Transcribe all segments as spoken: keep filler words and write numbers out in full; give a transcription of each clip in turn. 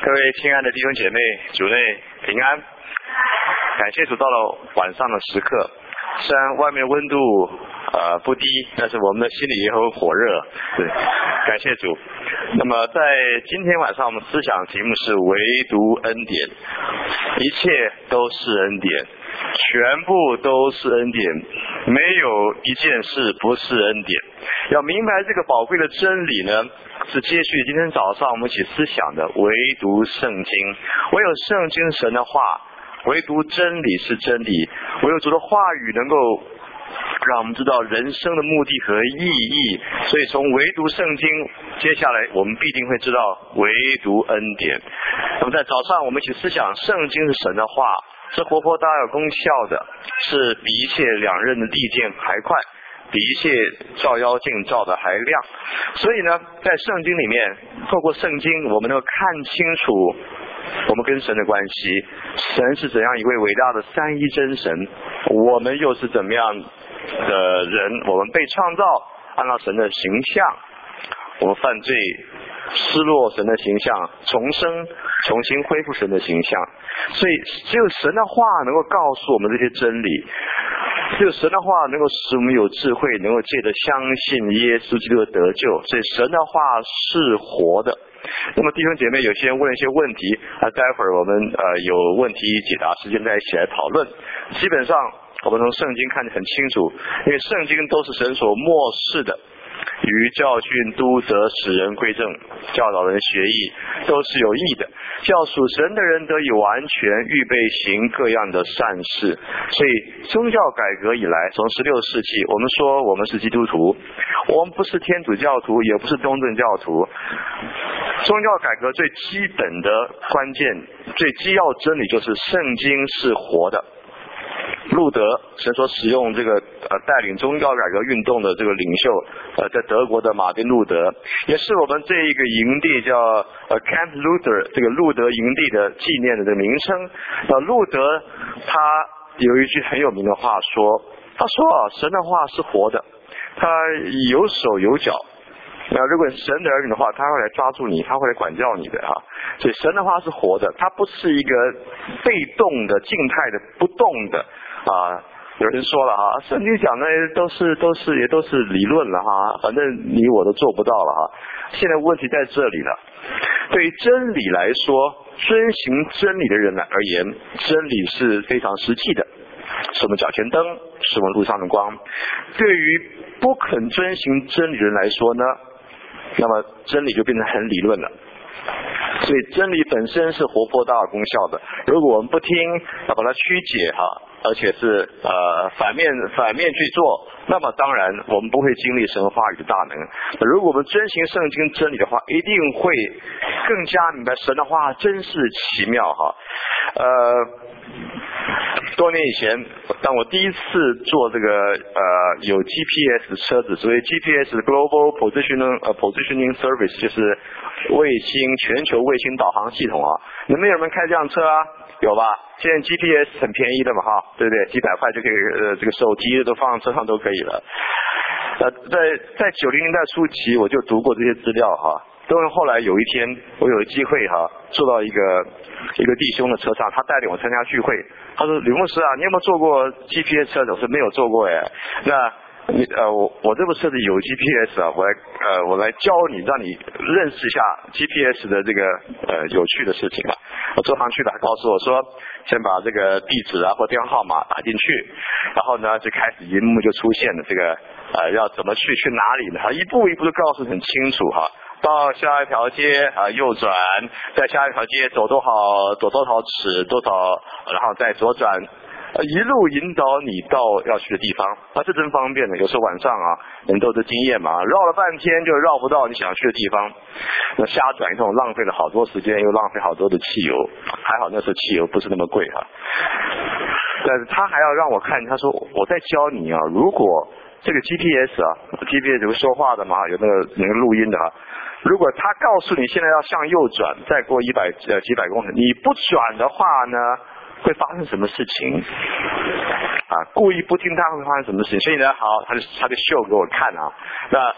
各位亲爱的弟兄姐妹，主内平安。感谢主，到了晚上的时刻，虽然外面温度呃不低，但是我们的心里也很火热。对，感谢主。那么在今天晚上，我们思想题目是唯独恩典，一切都是恩典，全部都是恩典，没有一件事不是恩典。要明白这个宝贵的真理呢，是接续今天早上我们一起思想的唯独圣经。唯有圣经神的话，唯独真理是真理，唯有主的话语能够让我们知道人生的目的和意义。所以从唯独圣经，接下来我们必定会知道唯独恩典。那么在早上我们一起思想圣经是神的话，是活泼大有功效的，是比一切两刃的利剑还快，比一切照妖镜照的还亮。所以呢，在圣经里面，透过圣经我们能够看清楚我们跟神的关系，神是怎样一位伟大的三一真神，我们又是怎么样的人，我们被创造按照神的形象，我们犯罪失落神的形象，重生重新恢复神的形象。所以只有神的话能够告诉我们这些真理，只有神的话能够使我们有智慧，能够借着相信耶稣基督的得救。所以神的话是活的。那么弟兄姐妹，有些人问一些问题啊，待会儿我们呃有问题解答时间再一起来讨论。基本上我们从圣经看得很清楚，因为圣经都是神所默示的，于教训督责使人归正，教导人学义，都是有益的，叫属神的人得以完全，预备行各样的善事。所以宗教改革以来，从十六世纪，我们说我们是基督徒，我们不是天主教徒，也不是东正教徒。宗教改革最基本的关键，最基要真理就是圣经是活的。路德，神所使用这个呃带领宗教改革运动的这个领袖，呃，在德国的马丁路德，也是我们这一个营地叫呃 Camp Luther 这个路德营地的纪念的这个名称。呃，路德他有一句很有名的话说，他说啊，神的话是活的，他有手有脚。那如果是神的儿女的话，他会来抓住你，他会来管教你的哈。所以神的话是活的，它不是一个被动的、静态的、不动的啊。有人说了哈，圣经讲的都是都是也都是理论了哈，反正你我都做不到了哈。现在问题在这里了。对于真理来说，遵行真理的人来而言，真理是非常实际的，是我们脚前灯，是我们路上的光。对于不肯遵行真理的人来说呢，那么真理就变成很理论了。所以真理本身是活泼大有功效的，如果我们不听，要把它曲解哈，而且是呃反面反面去做，那么当然我们不会经历神话语的大能。如果我们遵行圣经真理的话，一定会更加明白神的话真是奇妙哈。呃多年以前，当我第一次做这个呃有 G P S 的车子，所谓 G P S Global Positioning 呃 Positioning Service 就是卫星全球卫星导航系统啊。你们有没有开这辆车啊？有吧？现在 G P S 很便宜的嘛哈，对不对？几百块就可以呃这个手机都放车上都可以了。呃在在九零年代初期我就读过这些资料哈。因为后来有一天我有机会哈坐到一个一个弟兄的车上，他带领我参加聚会，他说吕牧师啊，你有没有坐过 G P S 车子？我说没有坐过耶。那你呃我我这部车子有 G P S 啊，我来呃我来教你，让你认识一下 G P S 的这个呃有趣的事情啊。我坐上去了，告诉我说先把这个地址啊或电话号码打进去，然后呢就开始荧幕就出现了这个呃要怎么去去哪里呢？他一步一步都告诉很清楚哈。到下一条街啊右转，在下一条街走多少走多少尺多少，然后再左转，一路引导你到要去的地方啊，这真方便的。有时候晚上啊，人都是经验嘛，绕了半天就绕不到你想去的地方，那瞎转一通，浪费了好多时间，又浪费好多的汽油。还好那时候汽油不是那么贵哈。但是他还要让我看，他说我在教你啊，如果这个 G P S 啊 ，G P S 有说话的嘛，有那个那个录音的啊。如果他告诉你现在要向右转，再过一百呃几百公里，你不转的话呢，会发生什么事情？啊，故意不听他会发生什么事情？所以呢，好，他就他就秀给我看啊。那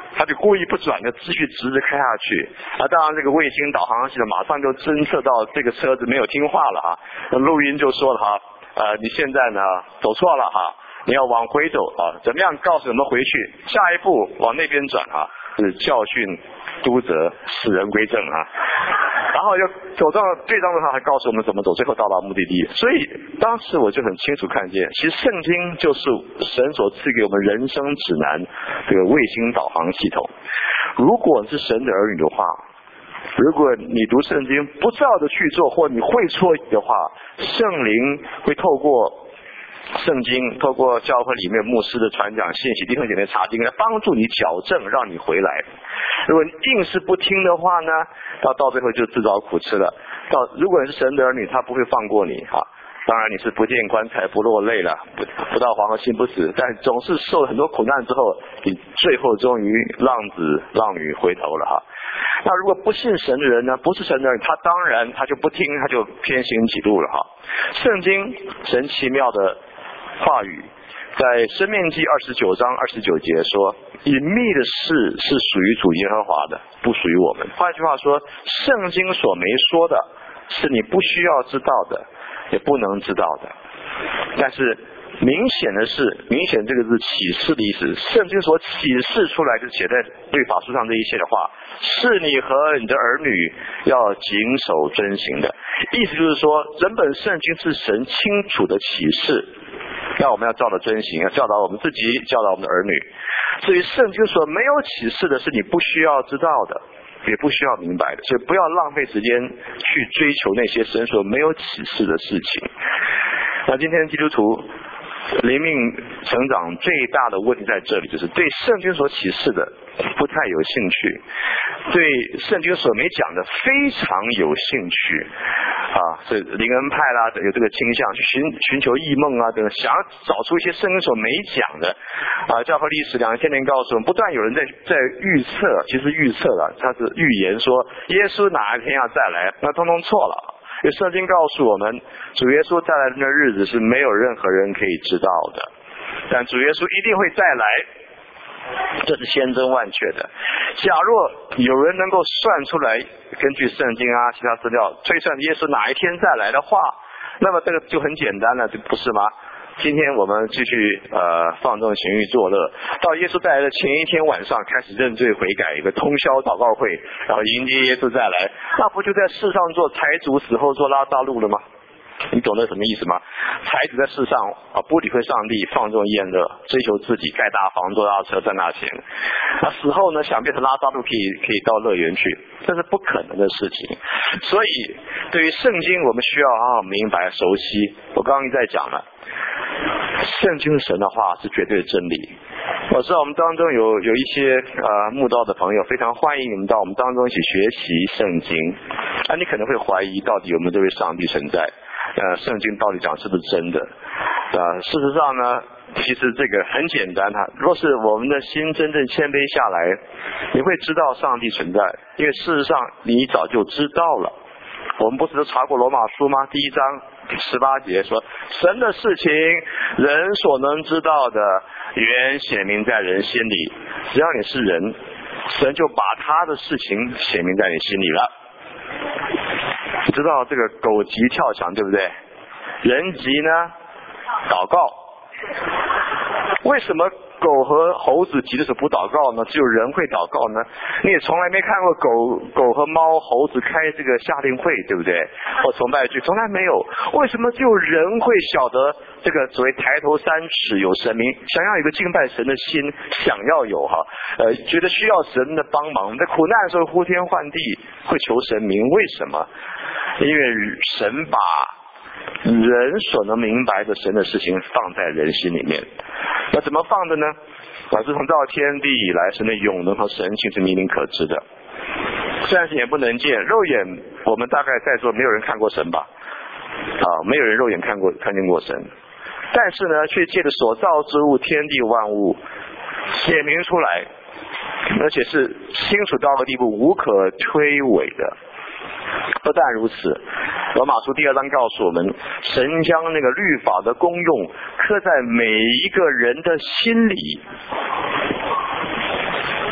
他就故意不转的继续直着开下去啊。当然这个卫星导航系统马上就侦测到这个车子没有听话了啊，那录音就说了哈，呃你现在呢走错了哈，你要往回走啊，怎么样告诉我们回去，下一步往那边转啊，是教训督责，使人归正啊。然后又走到对仗的话还告诉我们怎么走，最后到达目的地。所以当时我就很清楚看见，其实圣经就是神所赐给我们人生指南，这个卫星导航系统。如果你是神的儿女的话，如果你读圣经不照着去做，或你会错意的话，圣灵会透过圣经，透过教会里面牧师的传讲信息，弟兄姐妹查经来帮助你矫正，让你回来。如果你硬是不听的话呢，到到最后就自找苦吃了。到如果你是神的儿女，他不会放过你啊。当然你是不见棺材不落泪了，不不到黄河心不死，但总是受了很多苦难之后，你最后终于浪子浪女回头了哈。那如果不信神的人呢，不是神的人，他当然他就不听，他就偏行己路了哈。圣经神奇妙的话语在申命记二十九章二十九节说，隐秘的事是属于主耶和华的，不属于我们。换句话说，圣经所没说的是你不需要知道的，也不能知道的。但是明显的是，明显这个字启示的意思，圣经所启示出来就写在律法书上这一切的话，是你和你的儿女要谨守遵行的。意思就是说，整本圣经是神清楚的启示，那我们要照着遵行，要教导我们自己，教导我们的儿女。至于圣经所没有启示的，是你不需要知道的，也不需要明白的，所以不要浪费时间去追求那些神所没有启示的事情。那今天基督徒灵命成长最大的问题在这里，就是对圣经所启示的不太有兴趣，对圣经所没讲的非常有兴趣啊，所以灵恩派啦有这个倾向去寻寻求异梦啊等等，想要找出一些圣经所没讲的啊。教会历史两千年告诉我们，不断有人在在预测，其实预测了，他是预言说耶稣哪一天要再来，那通通错了。因为圣经告诉我们，主耶稣再来的那日子是没有任何人可以知道的，但主耶稣一定会再来，这是千真万确的。假若有人能够算出来，根据圣经啊其他资料推算耶稣哪一天再来的话，那么这个就很简单了，不是吗？今天我们继续呃放纵情欲作乐，到耶稣再来的前一天晚上开始认罪悔改，一个通宵祷告会，然后迎接耶稣再来，那不就在世上做财主，死后做拉撒路了吗？你懂得什么意思吗？财主在世上啊不理会上帝，放纵厌乐，追求自己，盖大房坐大车赚大钱，那死后呢想变成拉撒路可以可以到乐园去，这是不可能的事情。所以对于圣经我们需要好好明白熟悉。我刚刚在讲了，圣经神的话是绝对的真理。我知道我们当中有有一些呃慕道的朋友，非常欢迎你们到我们当中一起学习圣经。啊，你可能会怀疑到底有没有这位上帝存在？呃，圣经到底讲是不是真的？呃，事实上呢，其实这个很简单哈。若是我们的心真正谦卑下来，你会知道上帝存在，因为事实上你早就知道了。我们不是都查过罗马书吗？第一章十八节说，神的事情人所能知道的原显明在人心里，只要你是人，神就把他的事情显明在你心里了。你知道这个狗急跳墙对不对？人急呢祷告，为什么狗和猴子急的时候不祷告呢？只有人会祷告呢？你也从来没看过狗狗和猫猴子开这个夏令会对不对？或崇拜剧，从来没有。为什么只有人会晓得这个所谓抬头三尺有神明，想要有一个敬拜神的心，想要有哈呃觉得需要神的帮忙，在苦难的时候呼天唤地会求神明，为什么？因为神把人所能明白的神的事情放在人心里面。那怎么放的呢？啊，自从造天地以来，神的永能和神性是明明可知的，虽然是眼不能见，肉眼我们大概在座没有人看过神吧，啊，没有人肉眼看过看见过神，但是呢，却借着所造之物，天地万物显明出来，而且是清楚到个地步，无可推诿的。不但如此，罗马书第二章告诉我们，神将那个律法的功用刻在每一个人的心里。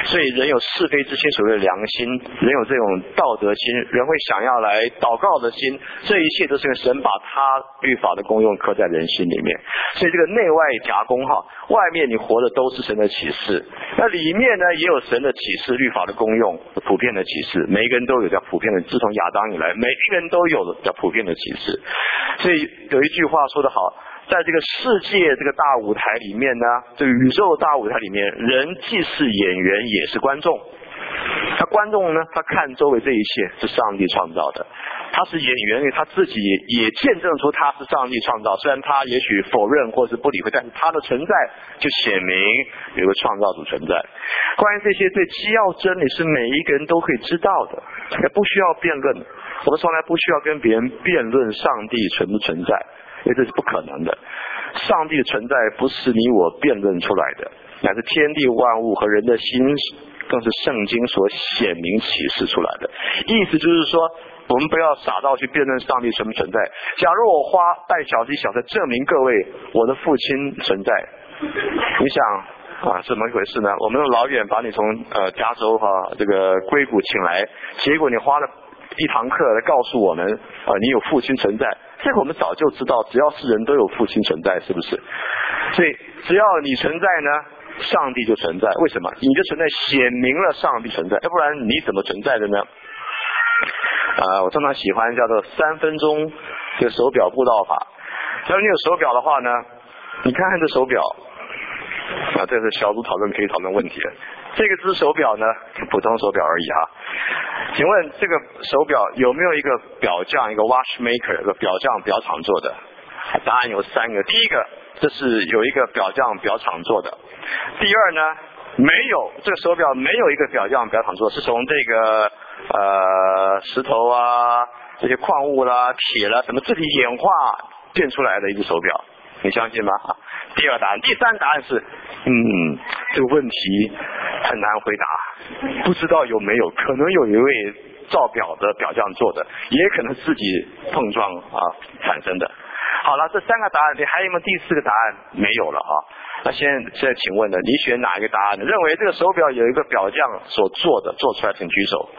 所以人有是非之心，所谓的良心，人有这种道德心，人会想要来祷告的心，这一切都是因为神把他律法的功用刻在人心里面。所以这个内外夹攻哈，外面你活的都是神的启示，那里面呢也有神的启示，律法的功用，普遍的启示，每一个人都有叫普遍的，自从亚当以来，每一个人都有叫普遍的启示。所以有一句话说得好，在这个世界这个大舞台里面呢，这个宇宙大舞台里面，人既是演员也是观众。他观众呢，他看周围这一切是上帝创造的，他是演员，因为他自己也也见证出他是上帝创造，虽然他也许否认或是不理会，但是他的存在就显明有个创造主存在。关于这些最基要真理是每一个人都可以知道的，也不需要辩论，我们从来不需要跟别人辩论上帝存不存在，因为这是不可能的。上帝的存在不是你我辩论出来的，乃是天地万物和人的心，更是圣经所显明启示出来的。意思就是说，我们不要傻到去辩论上帝存不存在。假如我花半小时一小时证明各位我的父亲存在，你想啊，是怎么一回事呢？我们老远把你从呃加州哈、啊、这个硅谷请来，结果你花了一堂课来告诉我们啊，你有父亲存在。这个我们早就知道，只要是人都有父亲存在，是不是？所以只要你存在呢，上帝就存在。为什么？你的存在显明了上帝存在，要不然你怎么存在的呢？呃，我通常喜欢叫做三分钟这个手表布道法。假如你有手表的话呢，你看看这手表啊，这是小组讨论可以讨论问题的。这个只手表呢，普通手表而已哈。请问这个手表有没有一个表匠，一个 watchmaker， 一个表匠表厂做的？答案有三个。第一个，这是有一个表匠表厂做的。第二呢，没有，这个手表没有一个表匠表厂做的，是从这个呃石头啊、这些矿物啦、铁啦什么自体演化变出来的一只手表，你相信吗？第二答案。第三答案是，嗯，这个问题很难回答，不知道有没有，可能有一位造表的表匠做的，也可能自己碰撞啊产生的。好了，这三个答案，你还有没有第四个答案？没有了啊。那现在现在请问呢，你选哪一个答案呢？认为这个手表有一个表匠所做的，做出来请举手。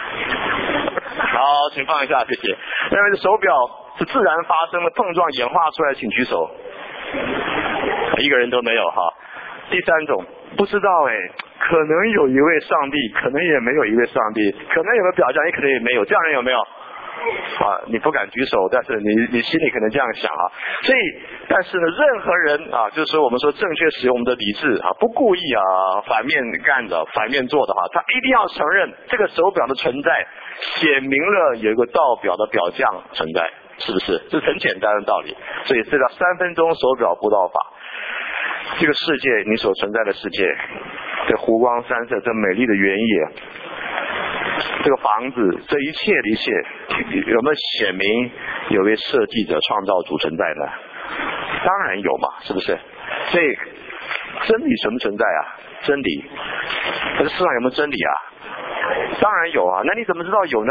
好，请放一下，谢谢。认为这手表是自然发生的碰撞演化出来，请举手。一个人都没有哈。第三种，不知道哎，可能有一位上帝，可能也没有一位上帝，可能有个表匠，也可能也没有，这样人有没有？啊，你不敢举手，但是你你心里可能这样想啊。所以，但是呢，任何人啊，就是说我们说正确使用我们的理智啊，不故意啊反面干的、反面做的话，他一定要承认这个手表的存在，显明了有一个造表的表匠存在，是不是？这是很简单的道理。所以这叫三分钟手表布道法。这个世界，你所存在的世界，这湖光山色，这美丽的原野，这个房子，这一切的一切，有没有显明有位设计者、创造主存在呢？当然有嘛，是不是？所以真理存不存在啊？真理，这世上有没有真理啊？当然有啊。那你怎么知道有呢？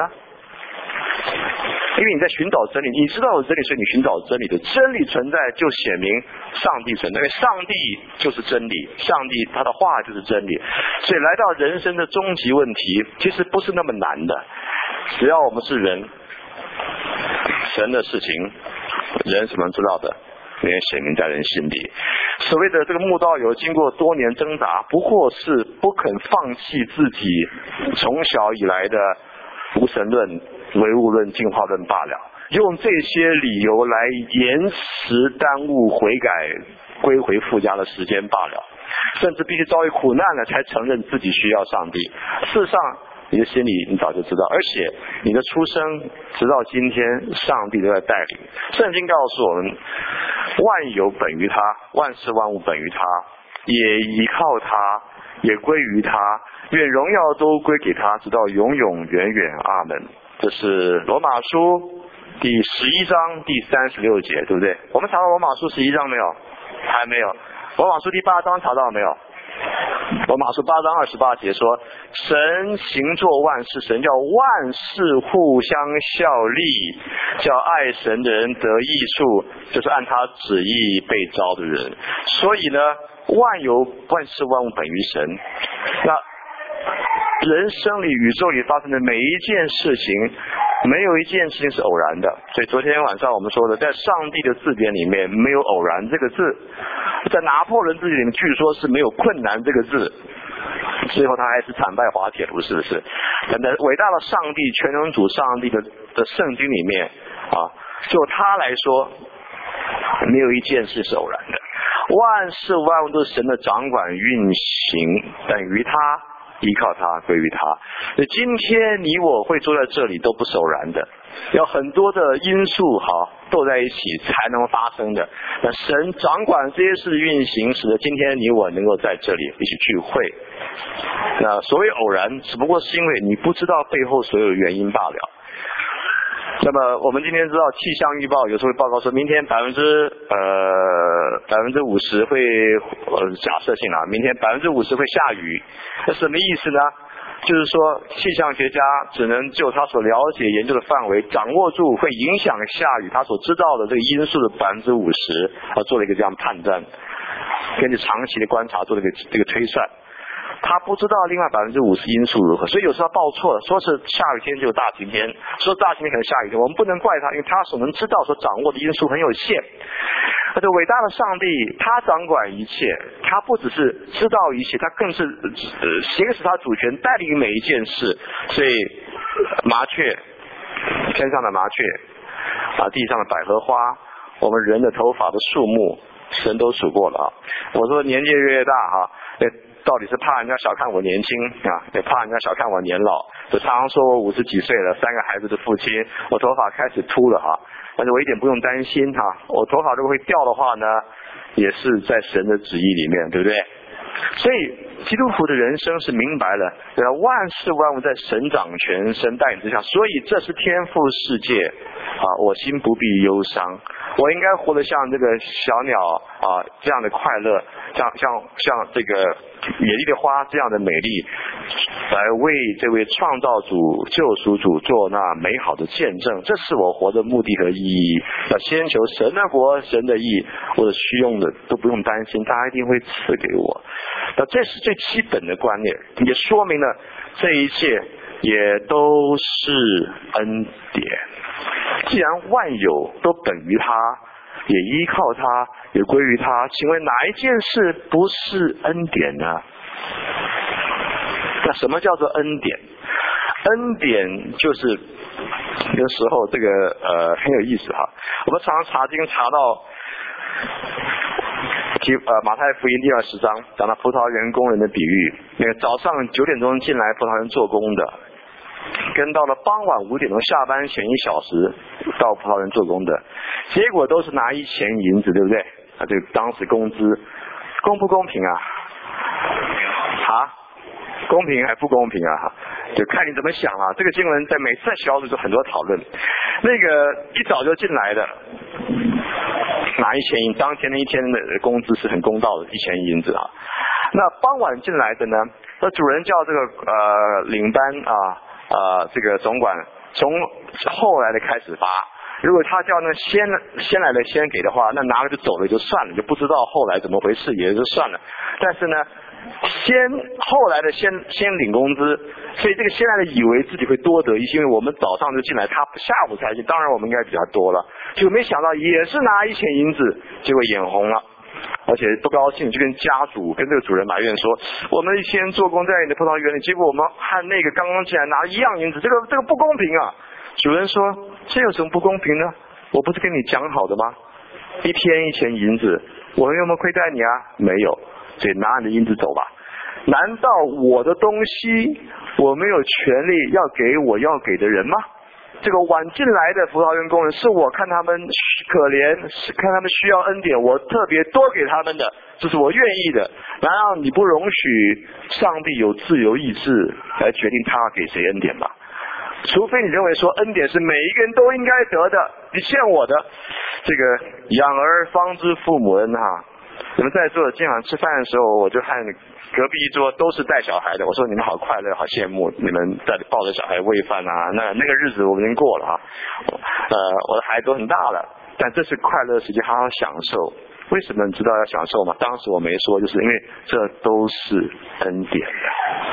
因为你在寻找真理，你知道有真理，所以你寻找真理的真理存在，就显明上帝存在。因为上帝就是真理，上帝他的话就是真理。所以来到人生的终极问题，其实不是那么难的。只要我们是人，神的事情，人是能知道的，因为显明在人心里。所谓的这个慕道友，经过多年挣扎，不过是不肯放弃自己从小以来的无神论、唯物论、进化论罢了，用这些理由来延迟、耽误悔改、归回父家的时间罢了，甚至必须遭遇苦难了才承认自己需要上帝。事实上，你的心里你早就知道，而且你的出生直到今天，上帝都在带领。圣经告诉我们，万有本于他，万事万物本于他，也依靠他，也归于他，愿荣耀都归给他，直到永永远远。阿门。这是罗马书第十一章第三十六节，对不对？我们查到罗马书十一章没有？还没有。罗马书第八章查到没有？罗马书八章二十八节说，神行作万事，神叫万事互相效力，叫爱神的人得益处，就是按他旨意被招的人。所以呢，万有万事万物本于神。那人生里、宇宙里发生的每一件事情，没有一件事情是偶然的。所以昨天晚上我们说的，在上帝的字典里面没有偶然这个字，在拿破仑字典里面据说是没有困难这个字，最后他还是惨败滑铁卢，是不是？但在伟大的上帝、全能主上帝的的圣经里面啊，就他来说，没有一件事是偶然的，万事万物都是神的掌管运行，等于他，依靠他，归于他。所以今天你我会坐在这里都不是偶然的，要很多的因素好斗在一起才能发生的。那神掌管这些事运行，使得今天你我能够在这里一起聚会。那所谓偶然，只不过是因为你不知道背后所有的原因罢了。那么我们今天知道气象预报有时候会报告说明天百分之呃百分之五十会呃假设性啊，明天百分之五十会下雨，那什么意思呢？就是说气象学家只能就他所了解研究的范围，掌握住会影响下雨他所知道的这个因素的百分之五十，啊，做了一个这样判断，根据长期的观察做了一个这个推算。他不知道另外百分之五十因素如何，所以有时候他报错了，说是下雨天就有大晴天，说大晴天可能下雨天，我们不能怪他，因为他所能知道所掌握的因素很有限。而这伟大的上帝，他掌管一切，他不只是知道一切，他更是呃行使他主权，带领每一件事。所以麻雀，天上的麻雀啊，地上的百合花，我们人的头发的数目，神都数过了啊。我说年纪越越大哈，到底是怕人家小看我年轻啊，也怕人家小看我年老。就常常说我五十几岁了，三个孩子的父亲，我头发开始秃了哈，但是我一点不用担心哈，我头发如果会掉的话呢，也是在神的旨意里面，对不对？所以基督徒的人生是明白了，对吧？万事万物在神掌权、神带领之下，所以这是天父世界啊，我心不必忧伤。我应该活得像这个小鸟啊这样的快乐，像像像这个野丽的花这样的美丽，来为这位创造主、救赎主做那美好的见证。这是我活的目的和意义。要先求神的国、神的义，我的需用的都不用担心，他一定会赐给我。那这是最基本的观念，也说明了这一切也都是恩典。既然万有都本于他，也依靠他，也归于他，请问哪一件事不是恩典呢？那什么叫做恩典？恩典就是有时候这个呃很有意思哈。我们常常查经查到提呃马太福音第二十章讲到葡萄园工人的比喻，那个早上九点钟进来葡萄园做工的，跟到了傍晚五点钟下班前一小时到葡萄园做工的，结果都是拿一钱银子，对不对？啊，这个当时工资公不公平啊？啊，公平还不公平啊？就看你怎么想啊。这个经文在每次在小组就很多讨论。那个一早就进来的拿一钱银，当天的一天的工资是很公道的，一钱银子啊。那傍晚进来的呢，那主人叫这个呃领班啊。呃，这个总管从后来的开始发，如果他叫那先先来的先给的话，那拿了就走了就算了，就不知道后来怎么回事也就算了。但是呢，先后来的先先领工资，所以这个先来的以为自己会多得一些，因为我们早上就进来，他下午才进，当然我们应该比他多了，就没想到也是拿一钱银子，结果眼红了。而且不高兴，就跟家主跟这个主人埋怨说，我们一天做工在你的葡萄园里，结果我们和那个刚刚进来拿一样银子，这个这个不公平啊。主人说，这有什么不公平呢？我不是跟你讲好的吗？一天一钱银子，我们有没有亏待你啊？没有，所以拿你的银子走吧。难道我的东西我没有权利要给我要给的人吗？这个晚进来的葡萄园工人是我看他们可怜，是看他们需要恩典，我特别多给他们的，这是我愿意的。难道你不容许上帝有自由意志来决定他给谁恩典吧？除非你认为说恩典是每一个人都应该得的，你欠我的。这个养儿方知父母恩哈。你们在座今晚吃饭的时候，我就看隔壁一桌都是带小孩的，我说你们好快乐，好羡慕，你们在抱着小孩喂饭啊，那那个日子我们已经过了哈。呃，我的孩子都很大了，但这是快乐的时间，好好享受。为什么你知道要享受吗？当时我没说，就是因为这都是恩典的。孩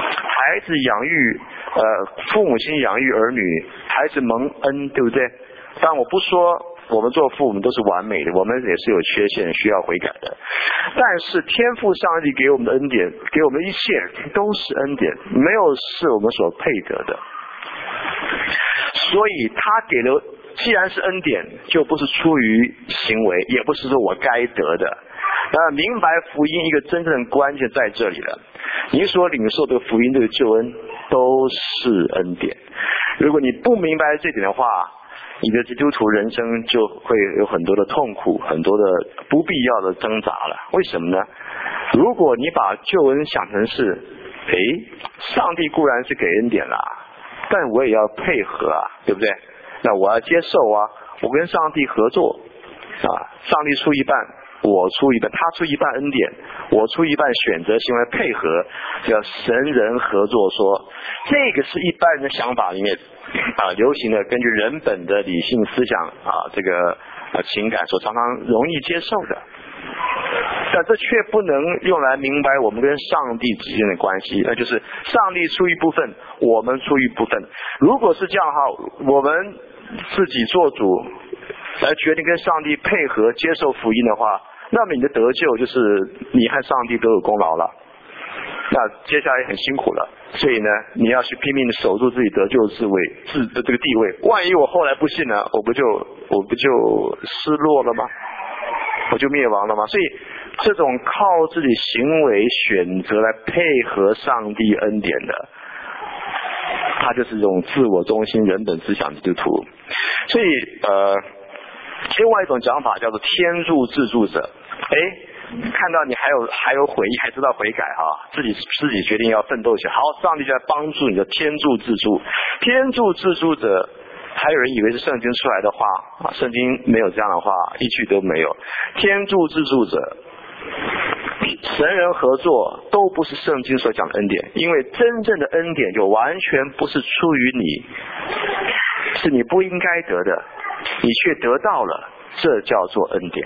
孩子养育呃父母亲养育儿女，孩子蒙恩，对不对？但我不说我们做父母都是完美的，我们也是有缺陷需要悔改的。但是天父上帝给我们的恩典，给我们的一切都是恩典，没有是我们所配得的。所以他给了，既然是恩典，就不是出于行为，也不是说我该得的。那明白福音一个真正的关键在这里了，你所领受的福音这个救恩都是恩典。如果你不明白这点的话，你的基督徒人生就会有很多的痛苦，很多的不必要的挣扎了。为什么呢？如果你把救恩想成是，诶，上帝固然是给恩典啦，但我也要配合啊，对不对？那我要接受啊，我跟上帝合作啊，上帝出一半，我出一半，他出一半恩典，我出一半选择性来配合，叫神人合作说。这个是一般人的想法里面啊流行的，根据人本的理性思想啊这个啊情感所常常容易接受的。但这却不能用来明白我们跟上帝之间的关系，那就是上帝出一部分，我们出一部分。如果是这样哈，我们自己做主来决定跟上帝配合接受福音的话，那么你的得救就是你和上帝都有功劳了。那接下来很辛苦了，所以呢，你要去拼命的守住自己得救的智慧、自的这个地位。万一我后来不信呢，我不就我不就失落了吗？我就灭亡了吗？所以这种靠自己行为选择来配合上帝恩典的，他就是这种自我中心人本思想基督徒。所以呃，另外一种讲法叫做天助自助者。哎，看到你还有还有悔意，还知道悔改哈，自己自己决定要奋斗起来，好，上帝就来帮助你的天助自助。天助自助者，还有人以为是圣经出来的话啊，圣经没有这样的话，一句都没有。天助自助者，神人合作都不是圣经所讲的恩典，因为真正的恩典就完全不是出于你，是你不应该得的，你却得到了，这叫做恩典。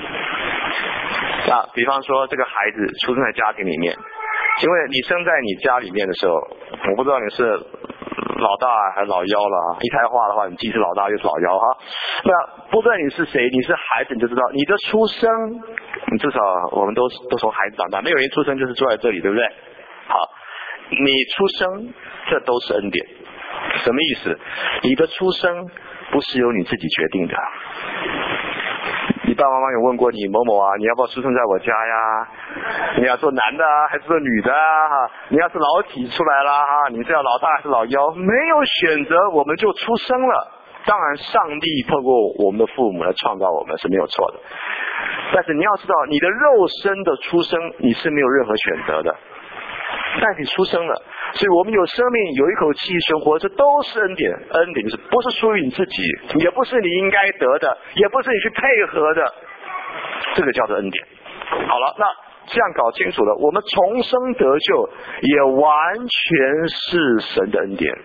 那比方说这个孩子出生在家庭里面，请问你生在你家里面的时候，我不知道你是老大还是老幺了啊？一胎化的话，你既是老大又是老幺哈。那不论你是谁，你是孩子，你就知道你的出生，至少我们都都从孩子长大，没有人出生就是坐在这里，对不对？好，你出生，这都是恩典。什么意思？你的出生不是由你自己决定的。你爸爸妈妈有问过你某某啊，你要不要出生在我家呀？你要做男的啊，还是做女的啊？你要是老几出来了哈，你是要老大还是老幺？没有选择，我们就出生了。当然，上帝透过我们的父母来创造我们是没有错的，但是你要知道，你的肉身的出生你是没有任何选择的，但你出生了，所以我们有生命，有一口气生活，这都是恩典。恩典就是不是出于你自己，也不是你应该得的，也不是你去配合的，这个叫做恩典。好了，那这样搞清楚了，我们重生得救也完全是神的恩典，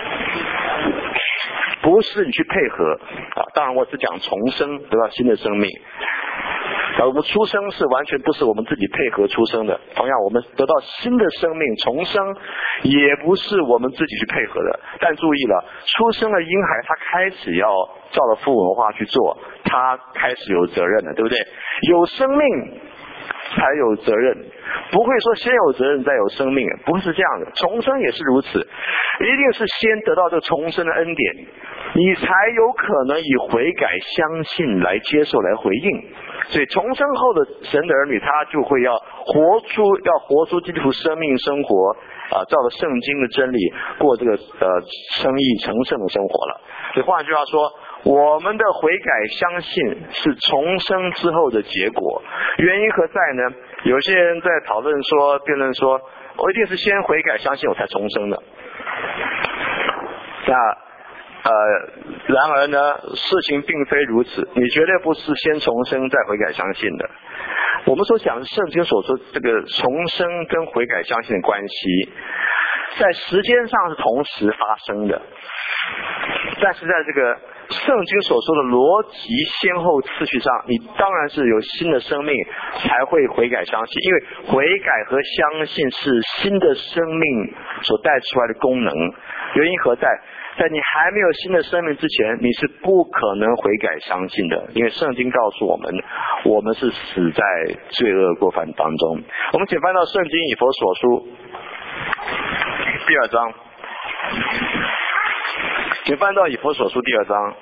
不是你去配合啊。当然我是讲重生得到新的生命，而我们出生是完全不是我们自己配合出生的，同样我们得到新的生命重生也不是我们自己去配合的。但注意了，出生的婴孩他开始要照着父文化去做，他开始有责任了，对不对？有生命才有责任，不会说先有责任再有生命，不是这样的。重生也是如此，一定是先得到这个重生的恩典，你才有可能以悔改相信来接受来回应。所以重生后的神的儿女，他就会要活出要活出基督徒生命生活啊、呃，照着圣经的真理过这个呃称义成圣的生活了。所以换句话说，我们的悔改相信是重生之后的结果。原因何在呢？有些人在讨论说辩论说，我一定是先悔改相信我才重生的。那呃，然而呢，事情并非如此，你绝对不是先重生再悔改相信的。我们所讲的圣经所说这个重生跟悔改相信的关系，在时间上是同时发生的。 但是在这个圣经所说的逻辑先后次序上，你当然是有新的生命才会悔改相信，因为悔改和相信是新的生命所带出来的功能。原因何在？在你还没有新的生命之前，你是不可能悔改相信的，因为圣经告诉我们，我们是死在罪恶过犯当中。我们请翻到圣经以弗所书第二章，请翻到以弗所书第二章。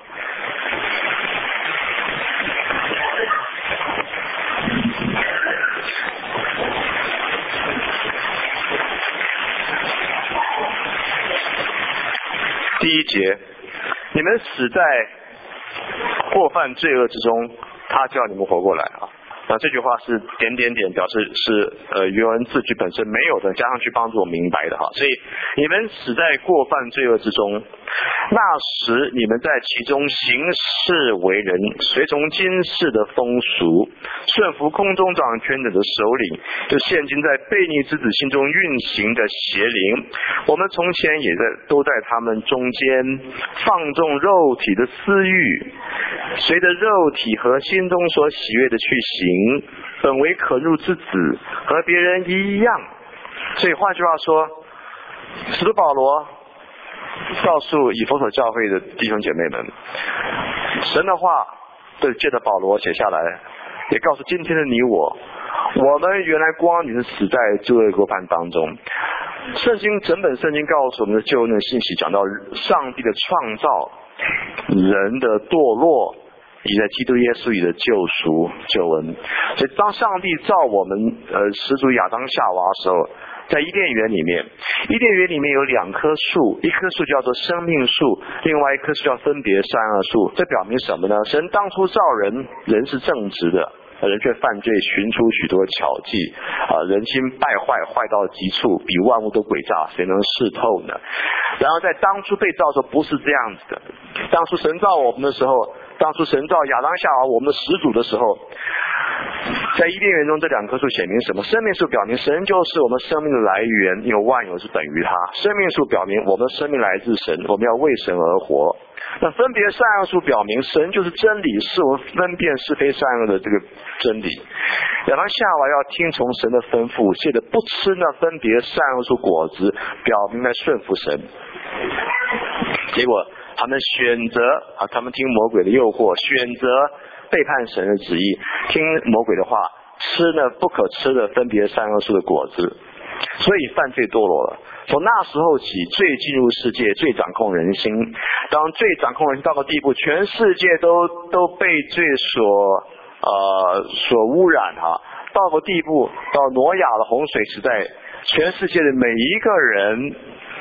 第一节，你们死在过犯罪恶之中，他叫你们活过来啊。那这句话是点点点，表示是呃原文字句本身没有的，加上去帮助我明白的哈。所以你们死在过犯罪恶之中，那时你们在其中行事为人，随从今世的风俗，顺服空中掌权者的首领，就现今在悖逆之子心中运行的邪灵。我们从前也在都在他们中间放纵肉体的私欲，随着肉体和心中所喜悦的去行，本为可辱之子，和别人一样。所以换句话说，使徒保罗告诉以弗所教会的弟兄姐妹们，神的话对借着保罗写下来，也告诉今天的你我，我们原来光你是死在罪恶过犯当中。圣经整本圣经告诉我们的救恩的信息，讲到上帝的创造，人的堕落，以及在基督耶稣里的救赎救恩。所以当上帝造我们呃始祖亚当夏娃的时候，在伊甸园里面，伊甸园里面有两棵树，一棵树叫做生命树，另外一棵树叫分别善恶树。这表明什么呢？神当初造人，人是正直的，人却犯罪，寻出许多巧计啊，人心败坏，坏到极处，比万物都诡诈，谁能识透呢？然后在当初被造的时候不是这样子的，当初神造我们的时候，当初神造亚当夏娃我们的始祖的时候，在伊甸园中这两棵树显明什么？生命树表明神就是我们生命的来源，因为万有是等于他。生命树表明我们的生命来自神，我们要为神而活。那分别善恶树表明神就是真理，是我们分辨是非善恶的这个真理。亚当夏娃要听从神的吩咐，借着不吃那分别善恶树果子，表明来顺服神。结果他们选择啊，他们听魔鬼的诱惑，选择背叛神的旨意，听魔鬼的话，吃那不可吃的分别善恶树的果子，所以犯罪堕落了。从那时候起，罪进入世界，罪掌控人心。当罪掌控人心到个地步，全世界都都被罪所呃所污染哈、啊。到个地步，到挪亚的洪水时代，全世界的每一个人，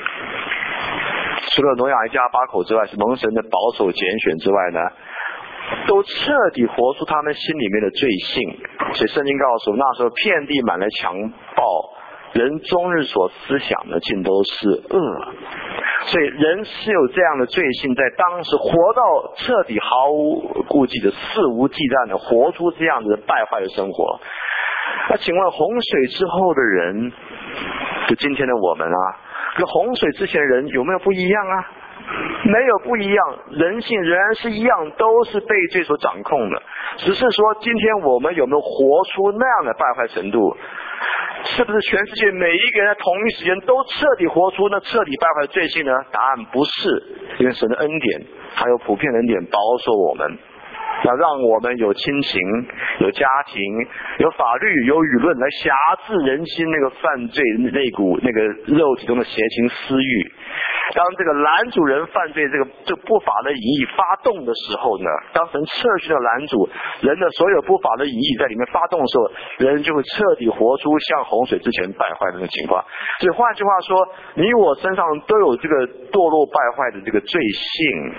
除了挪亚一家八口之外，是蒙神的保守拣选之外呢，都彻底活出他们心里面的罪性。所以圣经告诉我们，那时候遍地满了强暴，人终日所思想的尽都是恶。所以人是有这样的罪性，在当时活到彻底毫无顾忌的肆无忌惮的活出这样的败坏的生活。那请问洪水之后的人，就今天的我们啊，跟洪水之前的人有没有不一样啊？没有不一样，人性仍然是一样，都是被罪所掌控的。只是说今天我们有没有活出那样的败坏程度？是不是全世界每一个人在同一时间都彻底活出那彻底败坏的罪性呢？答案不是，因为神的恩典还有普遍的恩典保守我们，要让我们有亲情，有家庭，有法律，有舆论来辖制人心那个犯罪那股那个肉体中的邪情私欲。当这个拦阻人犯罪这个这不法的淫意发动的时候呢，当神撤去了拦阻人的所有不法的淫意在里面发动的时候，人就会彻底活出像洪水之前败坏的那个情况。所以换句话说，你我身上都有这个堕落败坏的这个罪性。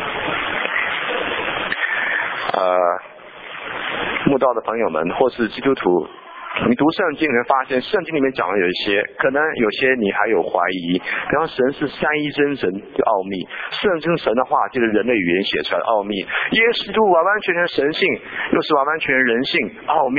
呃，慕道的朋友们或是基督徒，你读圣经你会发现圣经里面讲的有一些，可能有些你还有怀疑，比方神是三一真神的奥秘，圣经神的话就是人类语言写出来的奥秘，耶稣基督完完全全神性又是完完全全人性奥秘，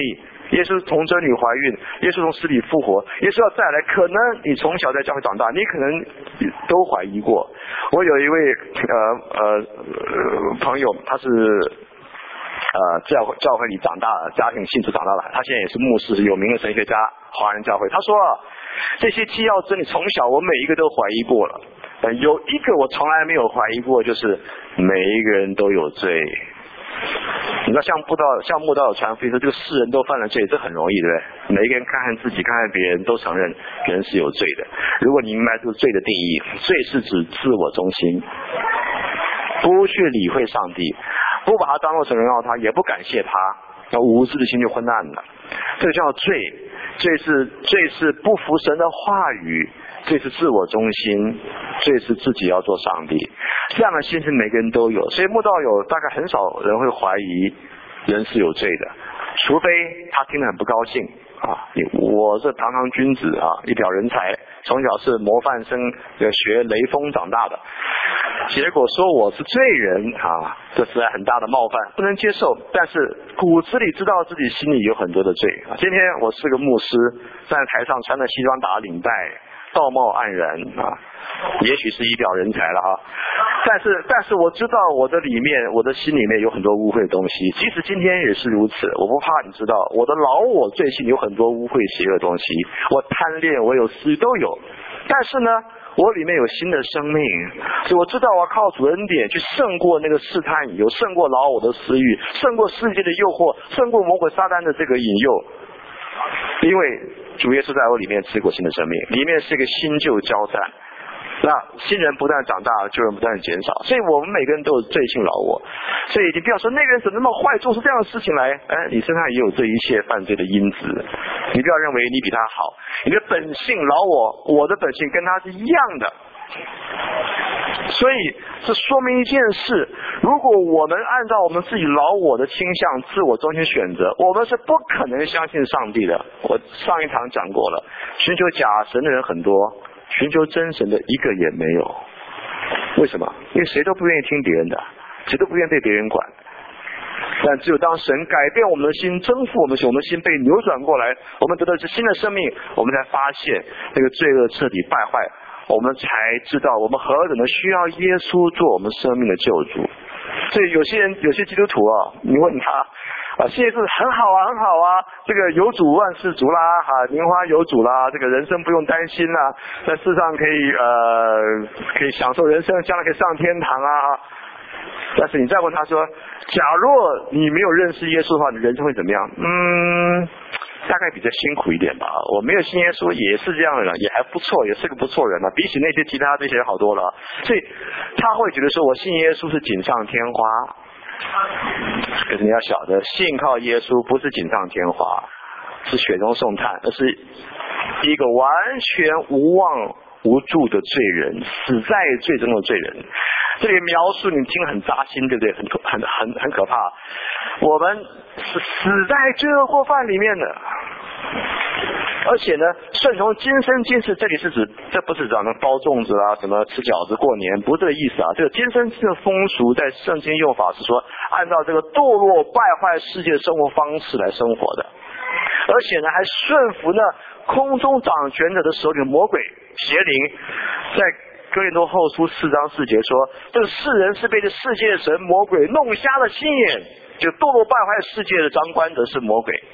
耶稣从真女怀孕，耶稣从死里复活，耶稣要再来，可能你从小在教会长大，你可能都怀疑过。我有一位呃呃朋友，他是呃教会教会里长大的，家庭信主长大的，他现在也是牧师，有名的神学家，华人教会。他说这些基要真理从小我每一个都怀疑过了，呃有一个我从来没有怀疑过，就是每一个人都有罪。你知道像布道像慕道有传福音说这个世人都犯了罪，这很容易，对不对？每一个人看看自己看看别人都承认人是有罪的。如果你明白这个罪的定义，罪是指自我中心，不去理会上帝，不把他当作神荣耀他，也不感谢他，那无知的心就昏暗了。这个叫罪，罪是罪是不服神的话语，罪是自我中心，罪是自己要做上帝。这样的心是每个人都有，所以慕道友大概很少人会怀疑人是有罪的，除非他听得很不高兴啊！我是堂堂君子啊，一表人才，从小是模范生，学雷锋长大的，结果说我是罪人啊，这实在很大的冒犯，不能接受。但是骨子里知道自己心里有很多的罪啊。今天我是个牧师，站在台上穿着西装打领带，道貌岸然啊，也许是一表人才了哈，但是但是我知道我的里面，我的心里面有很多污秽的东西，即使今天也是如此。我不怕你知道，我的老我罪性有很多污秽邪恶的东西，我贪恋，我有私欲都有，但是呢，我里面有新的生命，所以我知道我要靠主恩典去胜过那个试探引诱，胜过老我的私欲，胜过世界的诱惑，胜过魔鬼撒旦的这个引诱。因为主耶稣在我里面赐过新的生命，里面是一个新旧交战，那新人不断长大，旧人不断减少，所以我们每个人都有罪性老我。所以你不要说那个人怎么那么坏，做出这样的事情来，哎，你身上也有这一切犯罪的因子。你不要认为你比他好，你的本性老我，我的本性跟他是一样的。所以这说明一件事，如果我们按照我们自己老我的倾向，自我中心选择，我们是不可能相信上帝的。我上一堂讲过了，寻求假神的人很多，寻求真神的一个也没有。为什么？因为谁都不愿意听别人的，谁都不愿意被别人管。但只有当神改变我们的心，征服我们的心，我们的心被扭转过来，我们得到是新的生命，我们才发现那个罪恶彻底败坏，我们才知道我们何等的需要耶稣做我们生命的救主。所以有些人有些基督徒啊，你问他啊，现在是很好啊很好啊，这个有主万事足啦，哈，名花有主啦，这个人生不用担心啦，在世上可以呃可以享受人生，将来可以上天堂啊。但是你再问他说，假若你没有认识耶稣的话，你人生会怎么样？嗯，大概比较辛苦一点吧。我没有信耶稣也是这样的人，也还不错，也是个不错人啊，比起那些其他这些人好多了。所以他会觉得说，我信耶稣是锦上添花。可是你要晓得，信靠耶稣不是锦上添花，是雪中送炭，而是一个完全无望无助的罪人，死在罪中的罪人。这里描述你听很扎心，对不对？很很很很可怕。我们是死在罪恶过犯里面的，而且呢，顺从今生今世，这里是指，这不是讲的包粽子啊，什么吃饺子过年，不是这个意思啊。这个今生今世的风俗，在圣经用法是说，按照这个堕落败坏世界生活方式来生活的，而且呢，还顺服呢空中掌权者的手里的魔鬼邪灵，在哥林多后书四章四节说，这个世人是被这世界的神魔鬼弄瞎了心眼，就堕落败坏世界的掌管者是魔鬼。